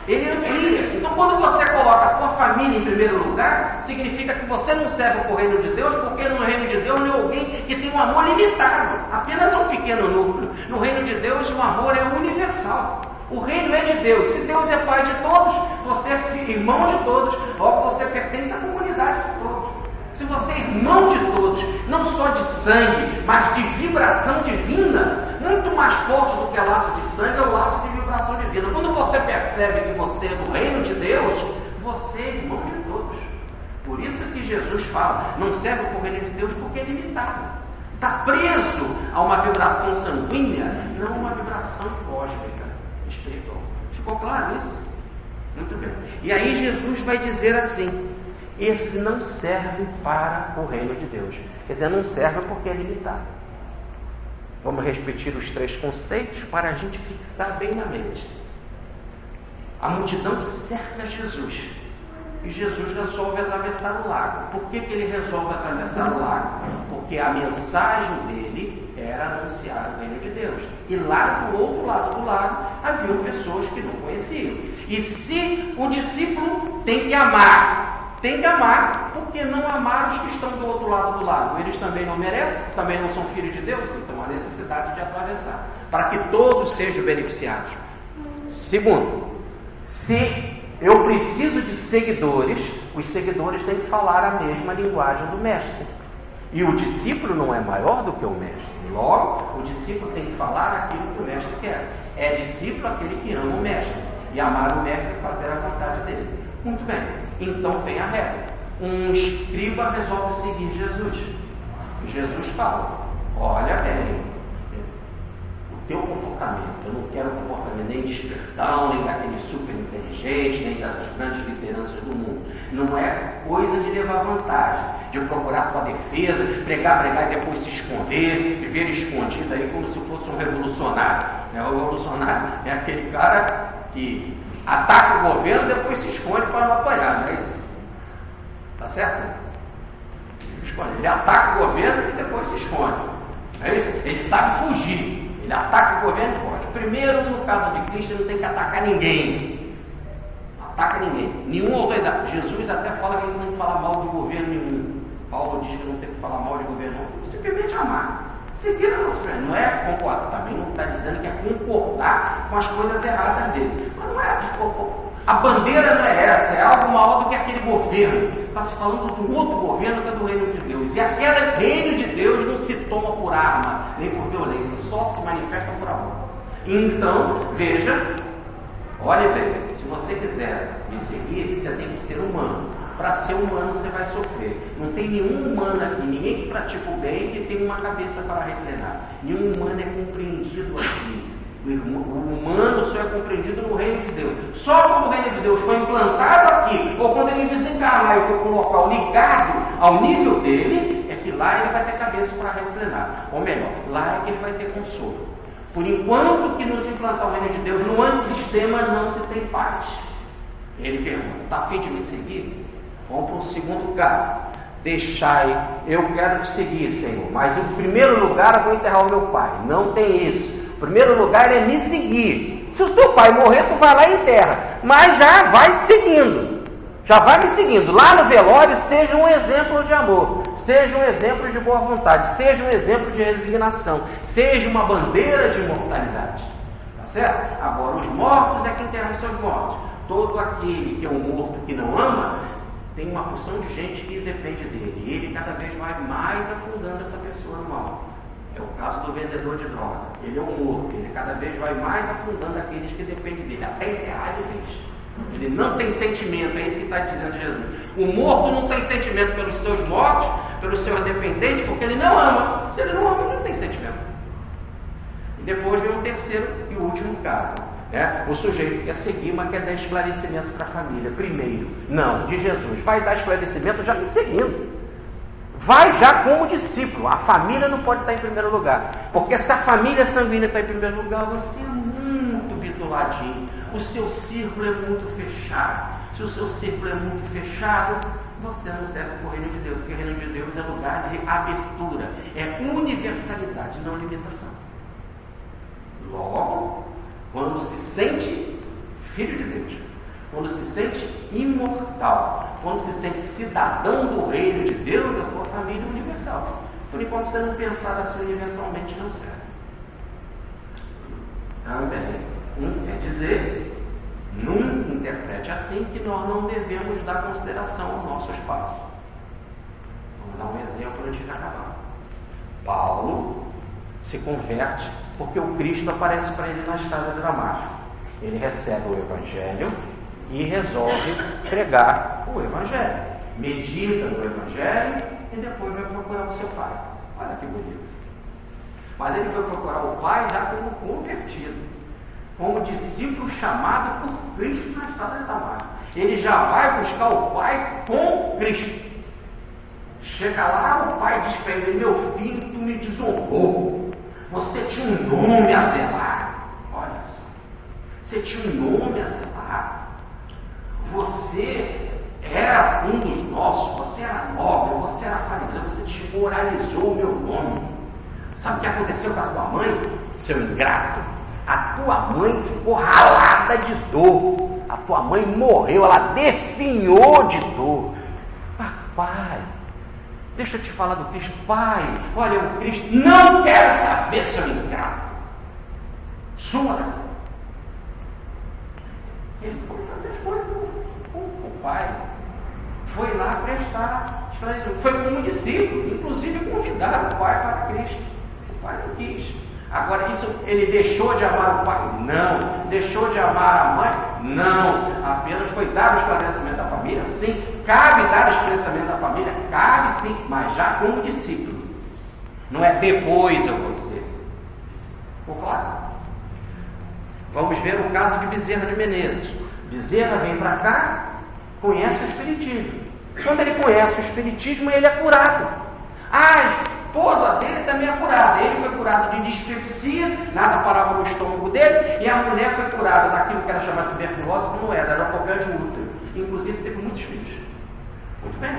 Ele amplia. Então, quando você coloca a tua família em primeiro lugar, significa que você não serve para o reino de Deus, porque no reino de Deus não é alguém que tem um amor limitado, apenas um pequeno núcleo. No reino de Deus, o amor é universal. O reino é de Deus. Se Deus é pai de todos, você é irmão de todos, logo você pertence à comunidade de todos. Se você é irmão de todos, não só de sangue, mas de vibração divina, muito mais forte do que o laço de sangue é o laço de vibração divina. Quando você percebe que você é do reino de Deus, você é irmão de todos. Por isso que Jesus fala, não serve para o reino de Deus porque é limitado. Está preso a uma vibração sanguínea, não uma vibração cósmica, espiritual. Ficou claro isso? Muito bem. E aí Jesus vai dizer assim, esse não serve para o reino de Deus. Quer dizer, não serve porque é limitado. Vamos repetir os três conceitos para a gente fixar bem na mente. A multidão cerca Jesus. E Jesus resolve atravessar o lago. Por que que ele resolve atravessar o lago? Porque a mensagem dele era anunciar o reino de Deus. E lá do outro lado do lago haviam pessoas que não conheciam. E se o discípulo tem que amar, tem que amar, porque não amar os que estão do outro lado do lago? Eles também não merecem, também não são filhos de Deus, então há necessidade de atravessar, para que todos sejam beneficiados. Segundo, se eu preciso de seguidores, os seguidores têm que falar a mesma linguagem do mestre. E o discípulo não é maior do que o mestre. Logo, o discípulo tem que falar aquilo que o mestre quer. É discípulo aquele que ama o mestre. E amar o mestre é fazer a vontade dele. Muito bem, então vem a regra. Um escriba resolve seguir Jesus. E Jesus fala, olha bem, o teu comportamento, eu não quero o comportamento nem de espertão, nem daquele super inteligente, nem dessas grandes lideranças do mundo. Não é coisa de levar vantagem, de procurar tua defesa, pregar, pregar e depois se esconder, viver escondido aí como se fosse um revolucionário. O revolucionário é aquele cara que ataca o governo e depois se esconde para não apanhar, não é isso? Tá certo? Ele ataca o governo e depois se esconde, não é isso? Ele sabe fugir, ele ataca o governo e foge. Primeiro, no caso de Cristo, ele não tem que atacar ninguém. Ataca ninguém, nenhuma autoridade. Jesus até fala que ele não tem que falar mal de governo nenhum. Paulo diz que não tem que falar mal de governo nenhum, simplesmente amar. Seguir a nossa frente, não é concordar, também não está dizendo que é concordar com as coisas erradas dele. Mas não é, a bandeira não é essa, é algo maior do que aquele governo. Está se falando de um outro governo que é do reino de Deus. E aquele reino de Deus não se toma por arma, nem por violência, só se manifesta por amor. Então, veja, olha bem, se você quiser me seguir, você tem que ser humano. Para ser humano você vai sofrer. Não tem nenhum humano aqui, ninguém que pratica o bem que tem uma cabeça para reclinar. Nenhum humano é compreendido aqui. O humano só é compreendido no reino de Deus. Só quando o reino de Deus foi implantado aqui, ou quando ele desencarnar e for para um local ligado ao nível dele, é que lá ele vai ter cabeça para reclinar. Ou melhor, lá é que ele vai ter consolo. Por enquanto que não se implantar o reino de Deus, no antissistema não se tem paz. Ele pergunta, está a fim de me seguir? Vamos para o segundo caso. Deixai, eu quero te seguir, Senhor, mas em primeiro lugar eu vou enterrar o meu pai. Não tem isso. O primeiro lugar é me seguir. Se o teu pai morrer, tu vai lá e enterra. Mas já vai seguindo. Já vai me seguindo. Lá no velório, seja um exemplo de amor. Seja um exemplo de boa vontade. Seja um exemplo de resignação. Seja uma bandeira de imortalidade. Tá certo? Agora, os mortos é que enterram seus mortos. Todo aquele que é um morto que não ama, tem uma porção de gente que depende dele. E ele cada vez vai mais afundando essa pessoa no mal. É o caso do vendedor de droga. Ele é um morto. Ele cada vez vai mais afundando aqueles que dependem dele. Até enterrar ele vez. Ele não tem sentimento. É isso que está dizendo Jesus. O morto não tem sentimento pelos seus mortos, pelos seus dependentes, porque ele não ama. Se ele não ama, ele não tem sentimento. E depois vem o terceiro e o último caso. É, o sujeito quer seguir, mas quer dar esclarecimento para a família. Primeiro, não, de Jesus. Vai dar esclarecimento já me seguindo. Vai já como discípulo. A família não pode estar em primeiro lugar. Porque se a família sanguínea está em primeiro lugar, você é muito bitoladinho. O seu círculo é muito fechado. Se o seu círculo é muito fechado, você não serve para o reino de Deus. Porque o reino de Deus é lugar de abertura. É universalidade, não limitação. Logo, quando se sente filho de Deus, quando se sente imortal, quando se sente cidadão do reino de Deus, a tua família é universal. Por enquanto você não pensar assim universalmente, não serve. Também não quer dizer, nunca interprete assim, que nós não devemos dar consideração aos nossos pais. Vamos dar um exemplo antes de acabar. Paulo se converte porque o Cristo aparece para ele na estrada de Damasco. Ele recebe o Evangelho e resolve pregar o Evangelho. Medita no Evangelho e depois vai procurar o seu pai. Olha que bonito. Mas ele foi procurar o pai já como convertido, como discípulo chamado por Cristo na estrada de Damasco. Ele já vai buscar o pai com Cristo. Chega lá, o pai diz para ele: meu filho, tu me desonrou. Você tinha um nome a zelar. Olha só. Você tinha um nome a zelar. Você era um dos nossos. Você era nobre, você era fariseu. Você desmoralizou o meu nome. Sabe o que aconteceu com a tua mãe, seu ingrato? A tua mãe ficou ralada de dor. A tua mãe morreu, ela definhou de dor. Papai, deixa eu te falar do Cristo. Pai, olha o Cristo. Não quero saber, seu ingrato. Suma. Ele foi fazer as coisas com o pai. Foi lá prestar esclarecimento. Foi como discípulo, inclusive convidar o pai para Cristo. O pai não quis. Agora, isso ele deixou de amar o pai? Não. Deixou de amar a mãe? Não. Apenas foi dar o esclarecimento da família? Sim. Cabe dar o esclarecimento da família? Cabe sim, mas já como discípulo. Não é depois eu vou ser. Ficou claro? Vamos ver o caso de Bezerra de Menezes. Bezerra vem para cá, conhece o Espiritismo. Quando ele conhece o Espiritismo, ele é curado. A esposa dele também é curada. Ele foi curado de dispepsia, nada parava no estômago dele, e a mulher foi curada daquilo que era chamado de tuberculose, como era, era papel de útero. Inclusive teve muitos filhos. Muito bem.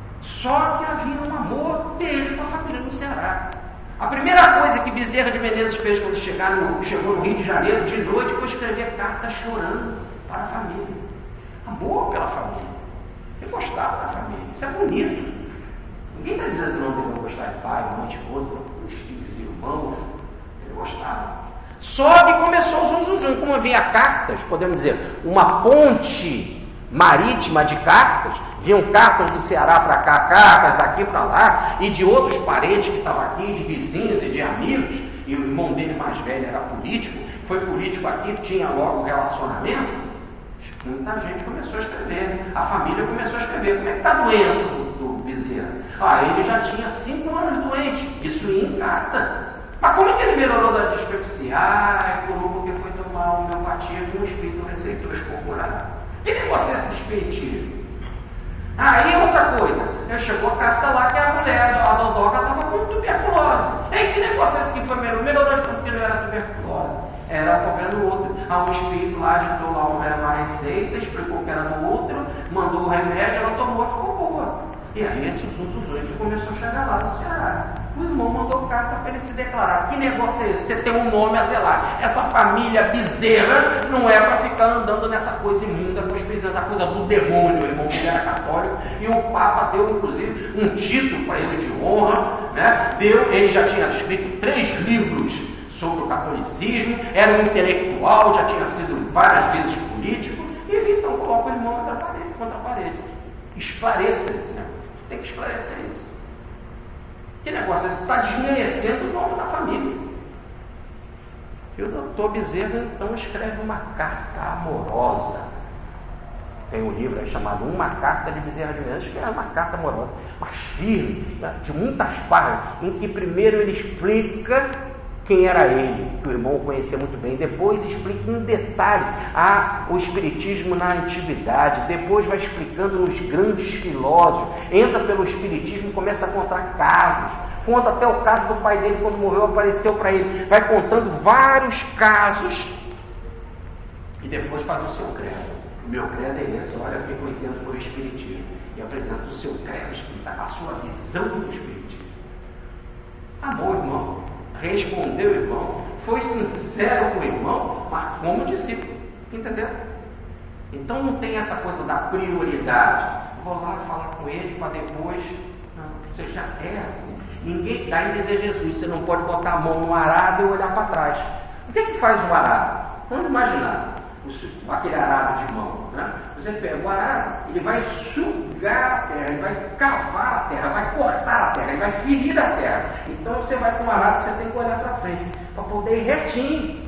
Só que havia um amor dele com a família no Ceará. A primeira coisa que Bezerra de Menezes fez quando chegar no, chegou no Rio de Janeiro, de noite, foi escrever cartas chorando para a família. Amor pela família. Ele gostava da família. Isso é bonito. Ninguém está dizendo que não devemos gostar de pai, mãe, esposa, os filhos, irmãos. Ele gostava. Só que começou o zum, zum, zum. Como havia cartas, podemos dizer, uma ponte marítima de cartas, vinham cartas do Ceará para cá, cartas daqui para lá, e de outros parentes que estavam aqui, de vizinhos e de amigos, e o irmão dele mais velho era político, foi político aqui, tinha logo relacionamento. Muita gente começou a escrever, a família começou a escrever. Como é que está a doença do, do Bezerra? Ah, ele já tinha cinco anos doente, isso ia em carta. Mas como é que ele melhorou da dispepsia? Ah, curou porque foi tomar homeopatia com um espírito receitor popular. Que negócio é esse de espiritismo? Aí outra coisa, eu chegou a carta lá que a mulher, a Dodóca, estava com tuberculose. Aí que negócio é esse que foi melhorou? Melhorou porque não era tuberculose, era qualquer no outro. Aí um espírito lá agitou lá uma receita, explicou que era no outro, mandou o remédio, ela tomou e ficou boa. E aí esse Zuzuzuz começou a chegar lá no Ceará. O irmão mandou carta para ele se declarar. Que negócio é esse? Você tem um nome a zelar. Essa família Bezerra não é para ficar andando nessa coisa imunda, com espírito da coisa do demônio. O irmão dele era católico e o Papa deu, inclusive, um título para ele de honra. Né? Deu, ele já tinha escrito três livros sobre o catolicismo, era um intelectual, já tinha sido várias vezes político. E ele então coloca o irmão contra a parede. Contra a parede. Esclareça esse negócio. Tem que esclarecer isso. Que negócio é esse? Você está desmerecendo o nome da família. E o doutor Bezerra então escreve uma carta amorosa. Tem um livro aí chamado Uma Carta de Bezerra de Menezes, que é uma carta amorosa, mas firme, de muitas páginas, em que primeiro ele explica quem era ele, que o irmão conhecia muito bem, depois explica em detalhe ah, o espiritismo na antiguidade, depois vai explicando nos grandes filósofos, entra pelo espiritismo e começa a contar casos, conta até o caso do pai dele quando morreu, apareceu para ele, vai contando vários casos e depois faz o seu credo. O meu credo é esse, olha o que eu entendo por espiritismo, e apresenta o seu credo, explica a sua visão do espiritismo. Amor, irmão. Respondeu o irmão, foi sincero com o irmão, mas como discípulo. Entendeu? Então não tem essa coisa da prioridade. Vou lá falar com ele para depois. Não, você já é assim. Ninguém dá em dizer Jesus. Você não pode botar a mão no arado e olhar para trás. O que é que faz o arado? Vamos imaginar aquele arado de mão, né? Você pega o arado, ele vai sugar a terra, ele vai cavar a terra, vai cortar a terra, ele vai ferir a terra. Então você vai com o arado, você tem que olhar para frente para poder ir retinho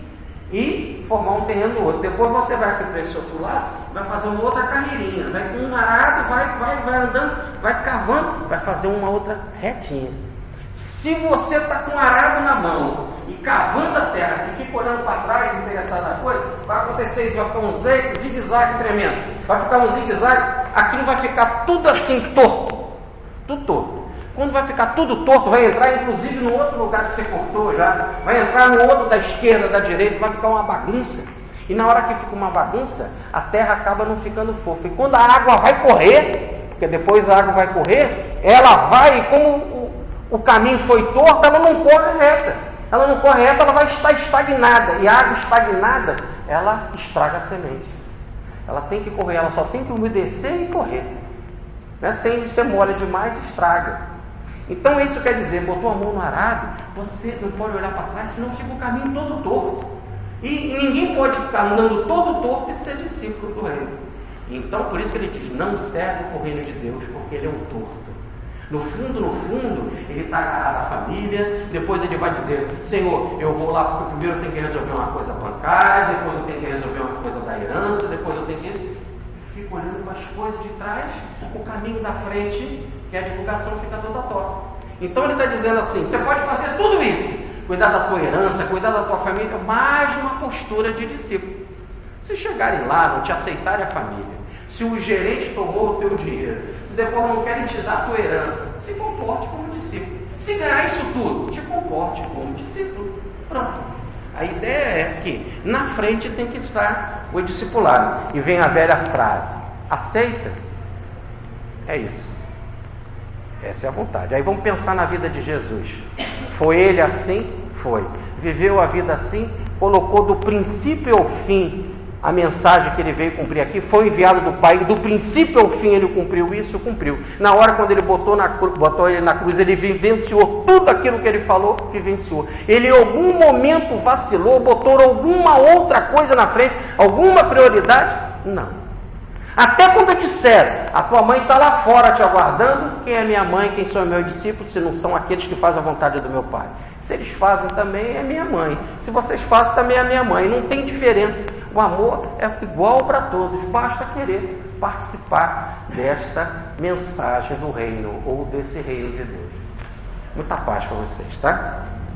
e formar um terreno no outro. Depois você vai aqui para esse outro lado, vai fazer uma outra carreirinha, vai com um arado, vai, vai, vai andando, vai cavando, vai fazer uma outra retinha. Se você está com o arado na mão e cavando a terra e fica olhando para trás, interessado na coisa, vai acontecer isso, vai ficar um zigue-zague tremendo. Vai ficar um zigue-zague, aquilo vai ficar tudo assim torto. Tudo torto. Quando vai ficar tudo torto, vai entrar inclusive no outro lugar que você cortou já, vai entrar no outro da esquerda, da direita, vai ficar uma bagunça. E na hora que fica uma bagunça, a terra acaba não ficando fofa. E quando a água vai correr, porque depois a água vai correr, ela vai, e como o, o caminho foi torto, ela não corre reta. Ela não corre reta, ela vai estar estagnada. E a água estagnada, ela estraga a semente. Ela tem que correr, ela só tem que umedecer e correr. Né? Sem ser mole demais, estraga. Então isso quer dizer, botou a mão no arado, você não pode olhar para trás, senão fica o caminho todo torto. E ninguém pode ficar andando todo torto e ser discípulo do reino. Então por isso que ele diz, não serve o reino de Deus, porque ele é um torto. No fundo, no fundo, ele está agarrado à família, depois ele vai dizer, Senhor, eu vou lá, porque primeiro eu tenho que resolver uma coisa bancária, depois eu tenho que resolver uma coisa da herança, depois eu tenho que... Fico olhando para as coisas de trás, o caminho da frente, que é a divulgação, fica toda torta. Então ele está dizendo assim, você pode fazer tudo isso, cuidar da tua herança, cuidar da tua família, mais uma postura de discípulo. Se chegarem lá, não te aceitarem a família, se o gerente tomou o teu dinheiro, se depois não querem te dar a tua herança, se comporte como discípulo. Se ganhar isso tudo, te comporte como discípulo. Pronto. A ideia é que na frente tem que estar o discipulado. E vem a velha frase, aceita? É isso. Essa é a vontade. Aí vamos pensar na vida de Jesus. Foi ele assim? Foi. Viveu a vida assim? Colocou do princípio ao fim a mensagem que ele veio cumprir aqui, foi enviado do Pai, do princípio ao fim ele cumpriu isso, cumpriu. Na hora quando ele botou, na cru, botou ele na cruz, ele vivenciou tudo aquilo que ele falou, vivenciou. Ele em algum momento vacilou, botou alguma outra coisa na frente, alguma prioridade? Não. Até quando disseram, a tua mãe está lá fora te aguardando, quem é minha mãe, quem são meus discípulos, se não são aqueles que fazem a vontade do meu Pai? Se eles fazem também, é minha mãe. Se vocês fazem, também é minha mãe. Não tem diferença. O amor é igual para todos. Basta querer participar desta mensagem do reino, ou desse reino de Deus. Muita paz para vocês, tá?